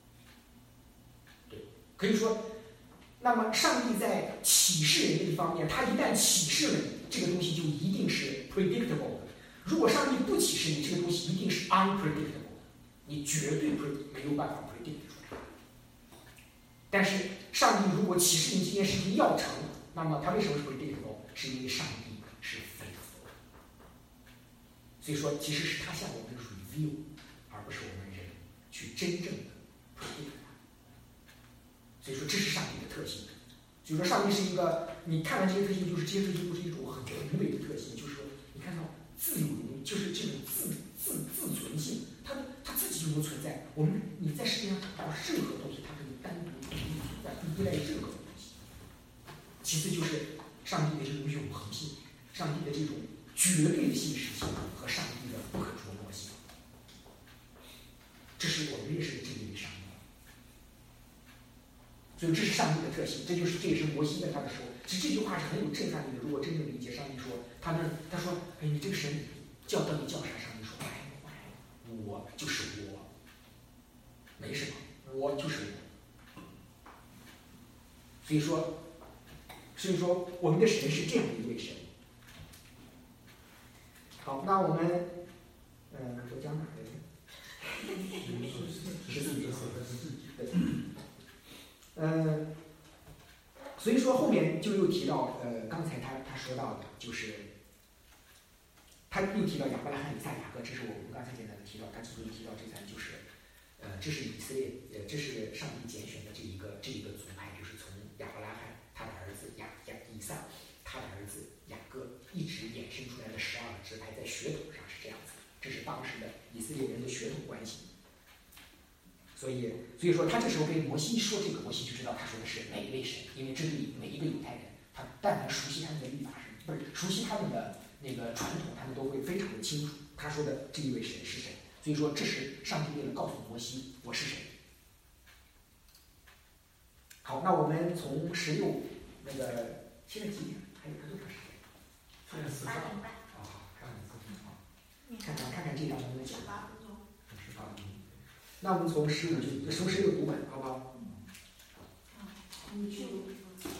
对，可以说，那么上帝在启示人这一方面，他一旦启示了你，这个东西就一定是 predictable 的。如果上帝不启示你，这个东西一定是 unpredictable， 你绝对没有办法 predict 出来。但是上帝如果启示你这件事情要成，那么他为什么是 predictable？ 是因为上帝是 faithful。所以说，其实是他向我们 reveal， 而不是我们人去真正的 predict 它。所以说，这是上帝的特性。所以说，上帝是一个，你看完这些特性，就是这些特性都是一种很宏伟的特性，就是说，你看到自有荣，就是这种自自自存性，它它自己就能存在。我们你在世界上找到任何东西，它可以单独独立存在，不依赖任何东西。其次就是上帝的这种永恒性，上帝的这种绝对的信实性和上帝的不可捉摸性，这是我们认识的这一位上帝。所以这是上帝的特性，这就是这也是摩西问他的时候，其实这句话是很有震撼力的。如果真正理解，上帝说他们他说，哎，你这个神叫到底叫啥？上帝说，哎，我就是我，没什么，我就是我。所以说，所以说我们的神是这样的一位神。好，那我们，呃，我讲哪来着？十四节，十四节，对。呃，所以说后面就又提到，呃，刚才他他说到的，就是他又提到亚伯拉罕、以撒、雅各，这是我们刚才简单的提到，他最后提到这三就是，呃，这是以色列，呃，这是上帝拣选的这一个这一个族派，就是从亚伯拉罕他的儿子亚亚以撒，他的儿子雅各，一直衍生出来的十二个支派，在血统上是这样子，这是当时的以色列人的血统关系。所以，所以说他这时候跟摩西说这个，摩西就知道他说的是哪一位神，因为这里每一个犹太人，他但凡熟悉他们的律法是，不是熟悉他们的那个传统，他们都会非常的清楚他说的这一位神是谁。所以说，这是上帝为了告诉摩西我是谁。好，那我们从十六那个现在几点？还有还多长时间？ 现在四点半。 啊，还有四分钟啊。看看看看这张能不能讲。 八分钟。 十八分钟。那我们从十五就从十六读本，好不好？ 你去读。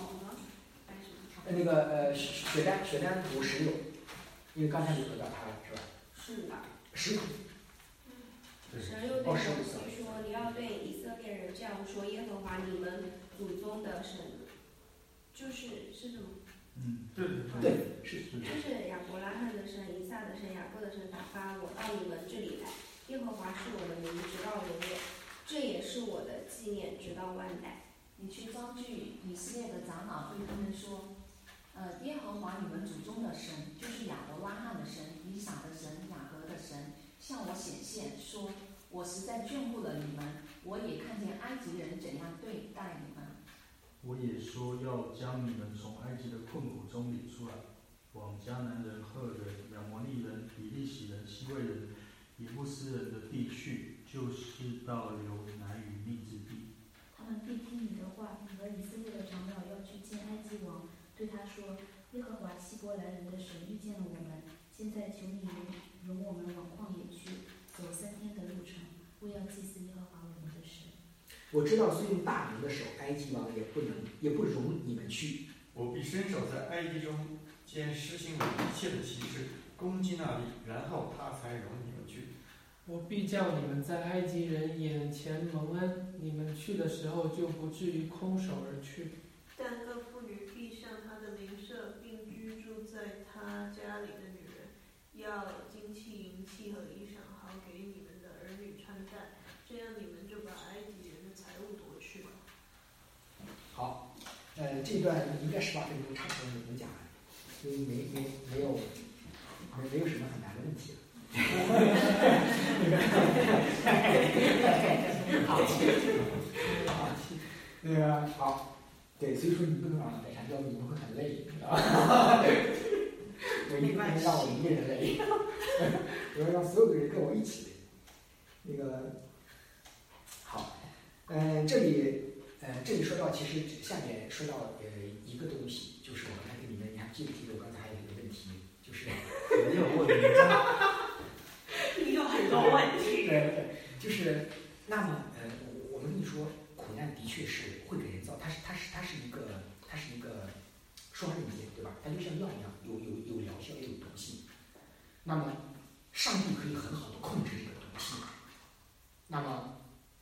那个呃，雪丹雪丹读十六，因为刚才你读到他了，是吧？ 是的。 十五。 神又对摩西说：“你要对以色列人这样说：耶和华你们祖宗的神，就是是什么？ 嗯， 对对是是。 就是亚伯拉罕的神、以撒的神、雅各的神，打发我到你们这里来。耶和华是我的名，直到永远，这也是我的纪念，直到万代。” 你去招聚以色列的长老，对他们说：“呃，耶和华你们祖宗的神，就是亚伯拉罕的神、以撒的神、雅各的神，向我显现，说：我实在眷顾了你们，我也看见埃及人怎样对待你们。 我也说要将你们从埃及的困苦中领出来，往迦南人、赫人、亚摩利人、比利洗人、希未人、耶布斯人的地去，就是到流奶与蜜之地。 他们必听你的话，你和以色列的长老要去见埃及王，对他说：耶和华希伯来人的神遇见了我们，现在求你容容我们往旷野去，走三天的路程，为要祭祀耶和华我们的神。 我知道，虽用大名的时候，埃及王也不能，也不容你们去。 我必伸手在埃及中兼施行我一切的启示，攻击那里，然后他才容你们去。 我必叫你们在埃及人眼前蒙恩，你们去的时候就不至于空手而去。 但各妇女必向她的邻舍，并居住在她家里的女人，要金器、银器和衣裳，好给你们的儿女穿戴，这样你们就把埃及人的财物夺去了。 好，呃，这段应该十八分钟差不多能讲完，所以没没没有没没有什么很难的问题了。好，好，那个好，对，所以说你不能让白山教你们会很累，你知道吧？我一定不能让我一个人累，我要让所有的人跟我一起累。那个好，呃，这里呃这里说到，其实下面说到呃一个东西，就是我刚才跟你们，你还记不记得我刚才还有一个问题，就是没有问题。 你有很多问题。 对对，就是那么呃，我我们跟你说，苦难的确是会给人造，它是它是它是一个它是一个双刃剑，对吧？它就像药一样，有有有疗效，也有毒性。那么上帝可以很好的控制这个毒性。那么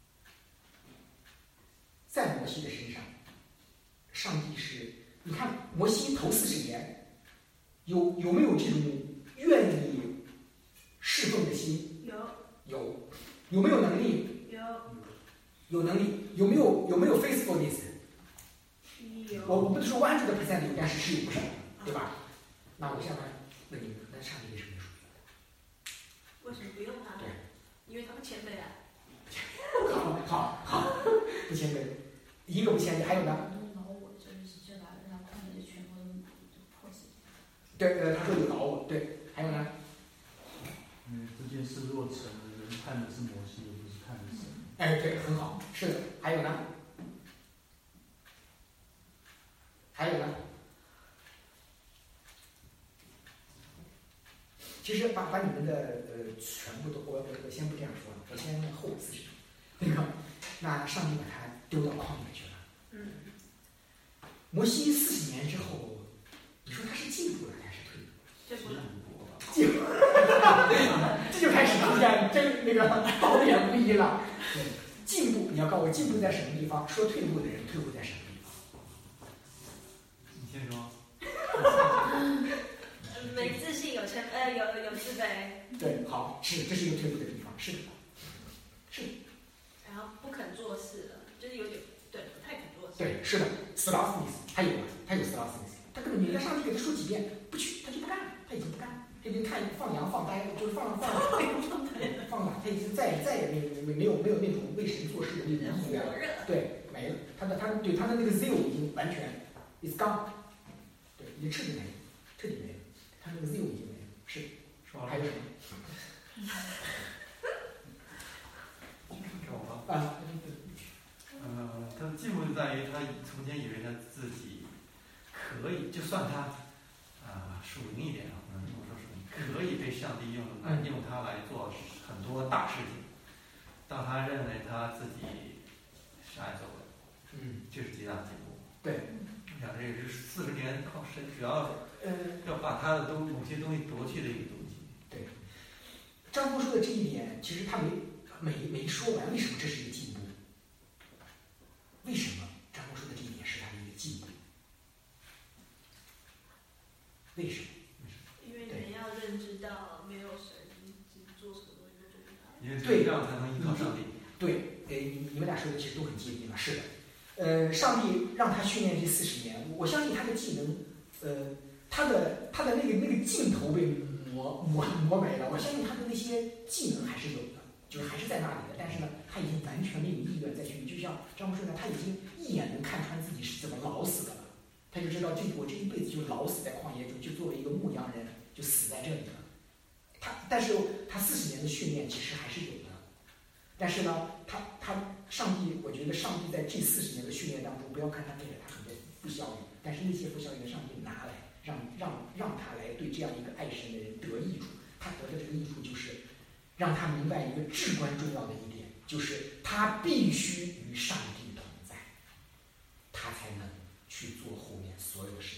在摩西的身上，上帝是，你看摩西头四十年，有有没有这种愿意侍奉的心？ 有。 有。有没有能力？ 有。 有能力。有没有有没有 faithfulness？ 有。 我我不是说 one hundred percent 有，但是是有不少，对吧？那我下面问你们，那上帝为什么属于？ 为什么不用他？ 对。 因为他不谦卑啊。 好好好，不谦卑，一个不谦卑，还有呢？ 老我就是就把让旷野的全部都破死。 对，呃，他说有老我，对，还有呢？ 嗯，这件事若成了，人看的是摩西，而不是看的神。 哎，对，很好，是的。还有呢？还有呢？其实把把你们的呃全部都，我我我先不这样说了，我先后四十。那个，那上帝把他丢到旷野去了。 嗯。 摩西四十年之后，你说他是进步了还是退步？ 退步了。 进步。这就开始出现真那个褒贬不一了。对，进步，你要告诉我进步在什么地方？说退步的人退步在什么地方？ 你先说。 没自信，有谦呃有有自卑。 对，好，是这是一个退步的地方，是的，是的。 然后不肯做事了，就是有点对，不太肯做事。 对，是的 ，slothfulness， 他有了，他有 slothfulness， 他根本你让上帝给他说几遍不去，他就不干，他已经不干了，他已经看放羊放呆了，就是放放放了，他已经再再也没没没有没有那种为神做事的那种意愿了，对，没了，他的他对他的那个 zeal 已经完全 is gone， 对，已经彻底没了，彻底没了，他那个 zeal 已经没了，是， 说完了还有什么？ 给我吧。 啊， 呃，他的进步就在于他从前以为他自己可以，就算他啊属灵一点啊，或者我说属灵，可以被上帝用来用他来做很多大事情，当他认为他自己啥也做不了， 嗯， 这是极大的进步。 对， 讲这个是四十年靠神，主要呃要把他的东某些东西夺去的一个东西。 对，张波说的这一点，其实他没没没说完，为什么这是一个进步？为什么张波说的这一点是他的一个进步？为什么？ 因为人要认知到没有神，你做什么东西都做不到。 因为这样才能依靠上帝。 对，呃，你你们俩说的其实都很接近了，是的。呃，上帝让他训练这四十年，我相信他的技能，呃，他的他的那个那个劲头被磨磨磨没了。我相信他的那些技能还是有的，就是还是在那里的。但是呢，他已经完全没有意愿再去。就像张博说的，他已经一眼能看穿自己是怎么老死的了。他就知道，这我这一辈子就老死在旷野中，就作为一个牧羊人就死在这里了。他，但是他四十年的训练其实还是有的。但是呢，他他上帝，我觉得上帝在这四十年的训练当中，不要看他给了他很多不效率，但是那些不效率的上帝拿来让让让他来对这样一个爱神的人得益处。他得的这个益处就是让他明白一个至关重要的一点，就是他必须与上帝同在，他才能去做后面所有的事情。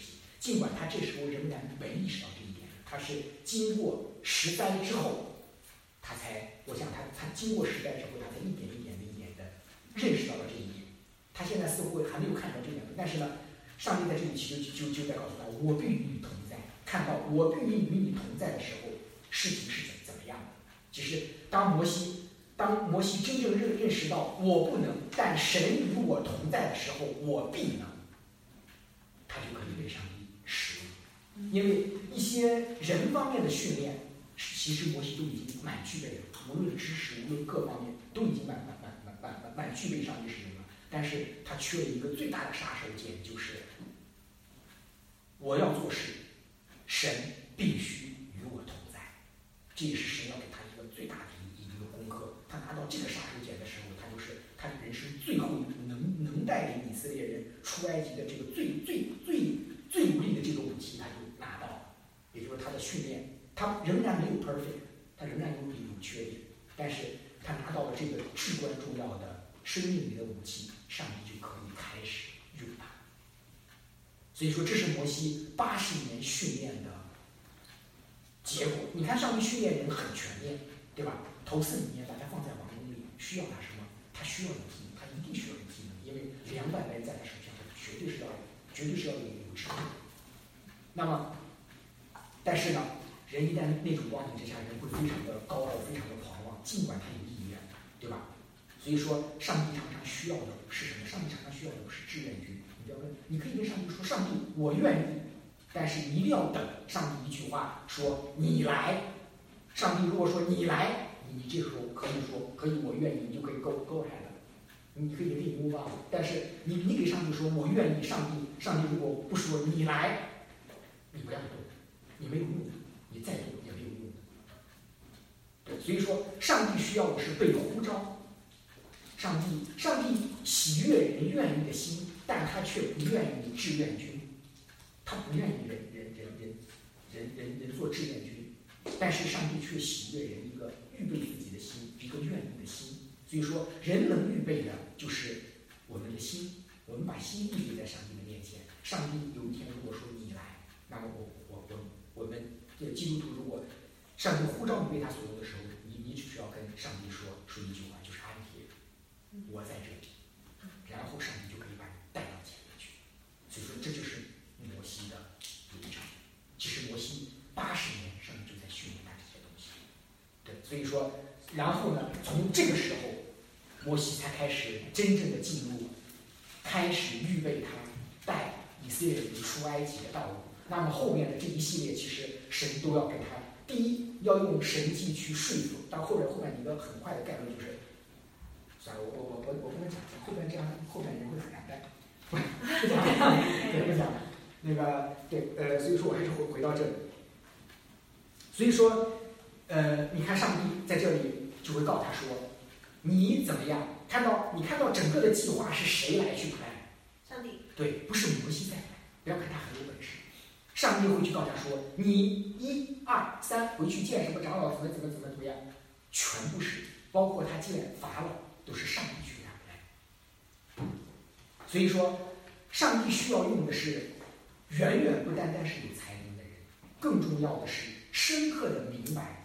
尽管他这时候仍然没意识到这一点，他是经过十灾之后，他才，我想他他经过十灾之后，他才一点一点的一点的认识到了这一点。他现在似乎还没有看到这一点，但是呢，上帝在这里其实就就就在告诉他，我必与你同在。看到我必与你同在的时候，事情是怎怎么样的？其实当摩西当摩西真正认认识到我不能，但神与我同在的时候，我必能，他就可以被上帝使用。因为一些人方面的训练，其实摩西都已经蛮具备了，无论知识，无论各方面，都已经蛮蛮蛮蛮蛮蛮蛮具备上帝使用了。但是他缺了一个最大的杀手锏，就是我要做事，神必须与我同在。这也是神要给他一个最大的一一个功课。他拿到这个杀手锏的时候，他就是他人生最后能能带领以色列人出埃及的这个最最最最有力的这个武器，他就拿到了。也就是他的训练，他仍然没有 perfect， 他仍然有有缺点，但是他拿到了这个至关重要的生命里的武器，上帝就可以开始用它。所以说，这是摩西八十年训练的结果。你看，上帝训练人很全面，对吧？头四年把他放在王宫里，需要他什么？他需要有技能，他一定需要有技能，因为两百个人在他手下，他绝对是要，绝对是要有有智慧。那么，但是呢，人一旦那种光景之下，人会非常的高傲，非常的狂妄，尽管他有意愿，对吧？所以说，上帝常常需要的是什么？上帝常常需要的不是志愿军。你不要问，你可以跟上帝说：“上帝，我愿意。”但是你一定要等上帝一句话说：“你来。”上帝如果说你来，你你这时候可以说可以，我愿意，你就可以 go go ahead， 你可以给你 move on。但是你你给上帝说我愿意，上帝上帝如果不说你来，你不要动，你没有用的，你再动也没有用的。对，所以说上帝需要的是被呼召。上帝，上帝喜悦人愿意的心，但他却不愿意志愿军，他不愿意人人人人人人人做志愿军，但是上帝却喜悦人一个预备自己的心，一个愿意的心。所以说，人能预备的就是我们的心，我们把心预备在上帝的面前。上帝有一天如果说你来，那么我我我我们这基督徒如果上帝呼召你为他所用的时候，你你只需要跟上帝说说一句话，就是安提。我在这里，然后上帝就可以把你带到前面去。所以说，这就是摩西的历程。其实摩西八十年，上帝就在训练他这些东西。对，所以说，然后呢，从这个时候，摩西才开始真正的进入，开始预备他带以色列人出埃及的道路。那么后面的这一系列，其实神都要跟他，第一要用神迹去说服，到后边后面一个很快的概论就是。算了，我我我我不能讲，后边这样后边人会很难带，不不讲了，对不讲了。那个对呃，所以说我还是回回到这里。所以说呃，你看上帝在这里就会告诉他说，你怎么样？看到你看到整个的计划是谁来去 plan？ 上帝。 对，不是摩西在 plan， 不要看他很有本事。上帝会去告诉他说，你一二三回去见什么长老，怎么怎么怎么怎么样，全部是包括他见法老。都是上帝去安排，所以说，上帝需要用的是远远不单单是有才能的人，更重要的是深刻的明白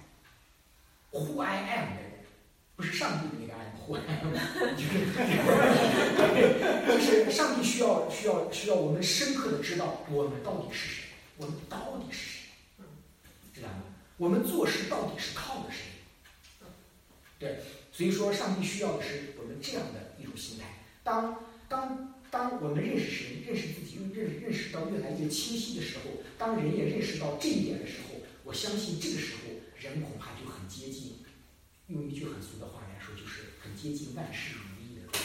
who I am 的人，不是上帝的那个 I am who I am， 就是就是上帝需要需要需要我们深刻的知道我们到底是谁，我们到底是谁，知道吗？我们做事到底是靠的谁？对。所以说，上帝需要的是我们这样的一种心态。当当当我们认识神、认识自己、认识认识到越来越清晰的时候，当人也认识到这一点的时候，我相信这个时候人恐怕就很接近，用一句很俗的话来说，就是很接近万事如意的。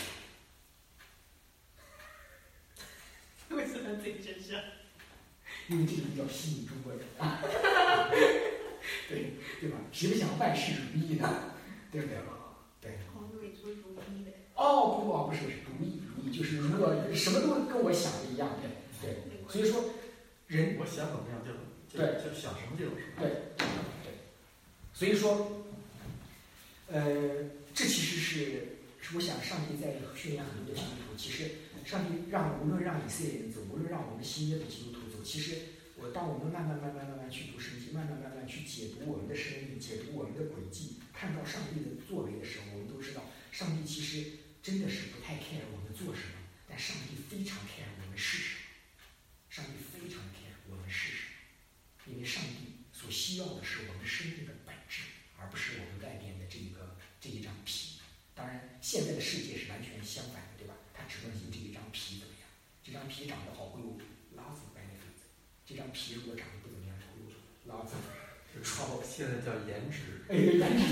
为什么自己身上？ 因为这个比较吸引中国人啊，对对吧？谁不想万事如意呢？对不对？对。 红路里说如意的。 哦，不不不是，是如意如意，就是如果什么都跟我想的一样，对对。所以说，人我想怎么样就对， 就想什么就有什么。 对对。所以说，呃，这其实是是我想上帝在训练很多的基督徒。其实上帝让无论让以色列人走，无论让我们新约的基督徒走， 走。其实我当我们慢慢慢慢慢慢去读圣经，慢慢慢慢去解读我们的生命，解读我们的轨迹，看到上帝的作为的时候，我们都知道，上帝其实真的是不太 care 我们做什么，但上帝非常 care 我们是什么。上帝非常 care 我们是什么，因为上帝所需要的是我们生命的本质，而不是我们外边的这个这一张皮。当然，现在的世界是完全相反的，对吧？它只关心这一张皮怎么样。这张皮长得好会有 lots of benefits， 这张皮如果长得不怎么样，会有 lots of trouble。 现在叫颜值。 哎，颜值。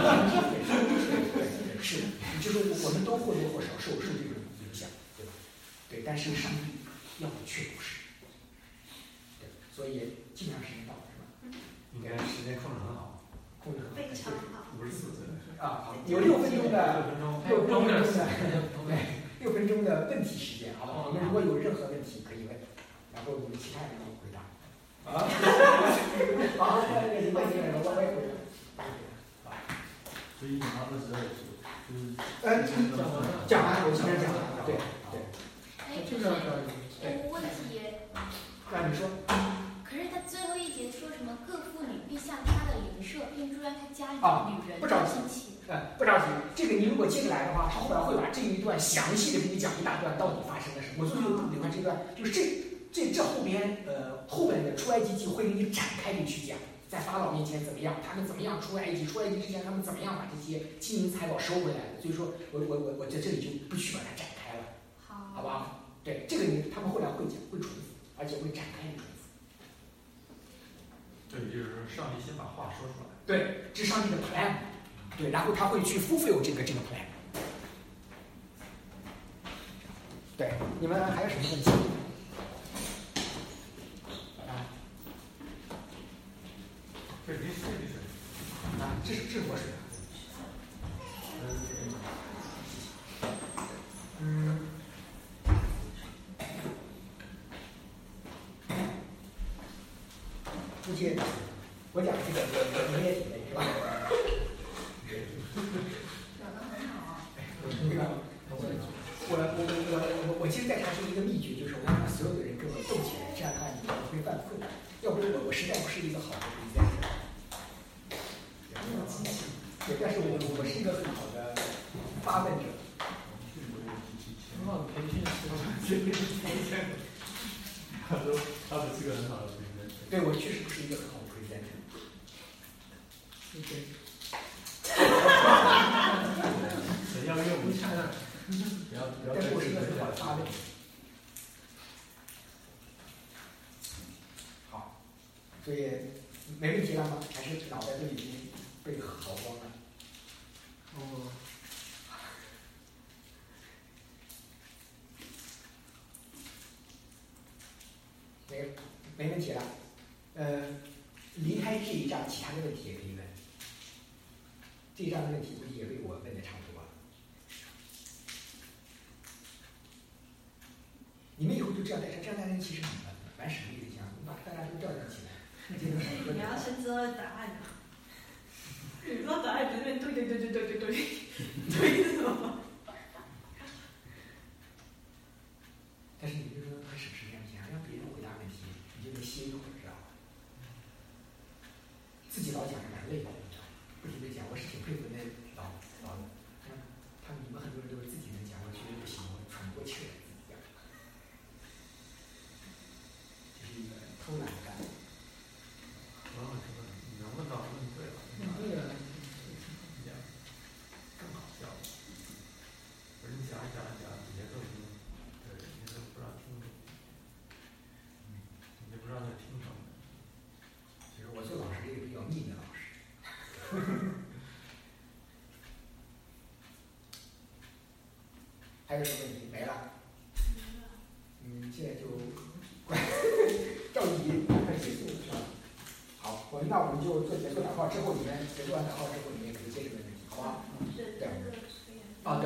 是，就是我们都或多或少受受这种影响，对吧？对，但是上帝要的却不是。对，所以基本上时间到了，是吧？ 应该时间控制很好， 控制很好， 非常好。 五十四岁啊，好，有六分钟的，六分钟的， 对， 六分钟的问题时间，好不好？你们如果有任何问题可以问，然后你们其他人可以回答。啊，好，那个你问你们，我我也回答。 所以讲到二十二节，就是呃，讲完，我今天讲完了，对对。 哎，就是有问题。 那你说。 可是他最后一节说什么各妇女必向他的邻舍，并住在他家里的女人不着急亲戚。 呃，不着急，这个你如果接着来的话，他后来会把这一段详细的给你讲一大段到底发生了什么。我最喜欢这段，就是这这这后边呃后边的出埃及记会给你展开的去讲，在法老面前怎么样，他们怎么样出埃及，出埃及之前他们怎么样把这些金银财宝收回来的。所以说我我我我在这里就不去把它展开了， 好， 好吧？对，这个你他们后来会讲，会重复，而且会展开的重复。 对，就是说上帝先把话说出来。 对，这是上帝的 plan。对，然后他会去 fulfill 这个这个 plan。对，你们还有什么问题？啊？ 这是这是啊，这是这是我水。嗯。估计我讲这个，我你也挺累，是吧？ 讲得很好。 我我我我我其实在查出一个秘诀，就是我让所有的人跟我动起来，这样的话你不会犯困。要不然我我实在不是一个好的 presenter。对，但是我我是一个很好的发问者。 很好的培训师。 他说他不是个很好的 presenter。 对，我确实不是一个很好的 presenter。 是对。 谁要用不看啊？不要不要再是一个很好的发问。好，所以没问题了吗？还是脑袋都已经被耗光了？ 哦。 没没问题了。呃，离开这一章，其他的问题也可以问。这一章的问题估计也被我问的差不多了。你们以后就这样带上，这样带上其实很蛮省力的，这样把大家都调整起来。 你要先知道答案啊！你知道答案不是对对对对对对对对是什么？ 但是你就说很省时间，想让别人回答问题，你就得歇一会儿，知道吧？自己老讲是蛮累的，你知道吗？不停的讲，我是挺佩服那老老的，他们你们很多人都是自己能讲，我觉得不行，我喘不过气来自己讲，这是一个偷懒的感觉。 能问什么？你能问到问对了。 问对了。 更好笑了。不是你讲一讲一讲，底下都已经，对，你都不知道听懂，你就不知道在听什么。 其实我做老师是一个比较密的老师。还有什么问题？没了。嗯，现在就照例快结束是吧？好，我们那我们就做结束祷告之后，你们结束完祷告之后，你们可以接着问问题，好吧？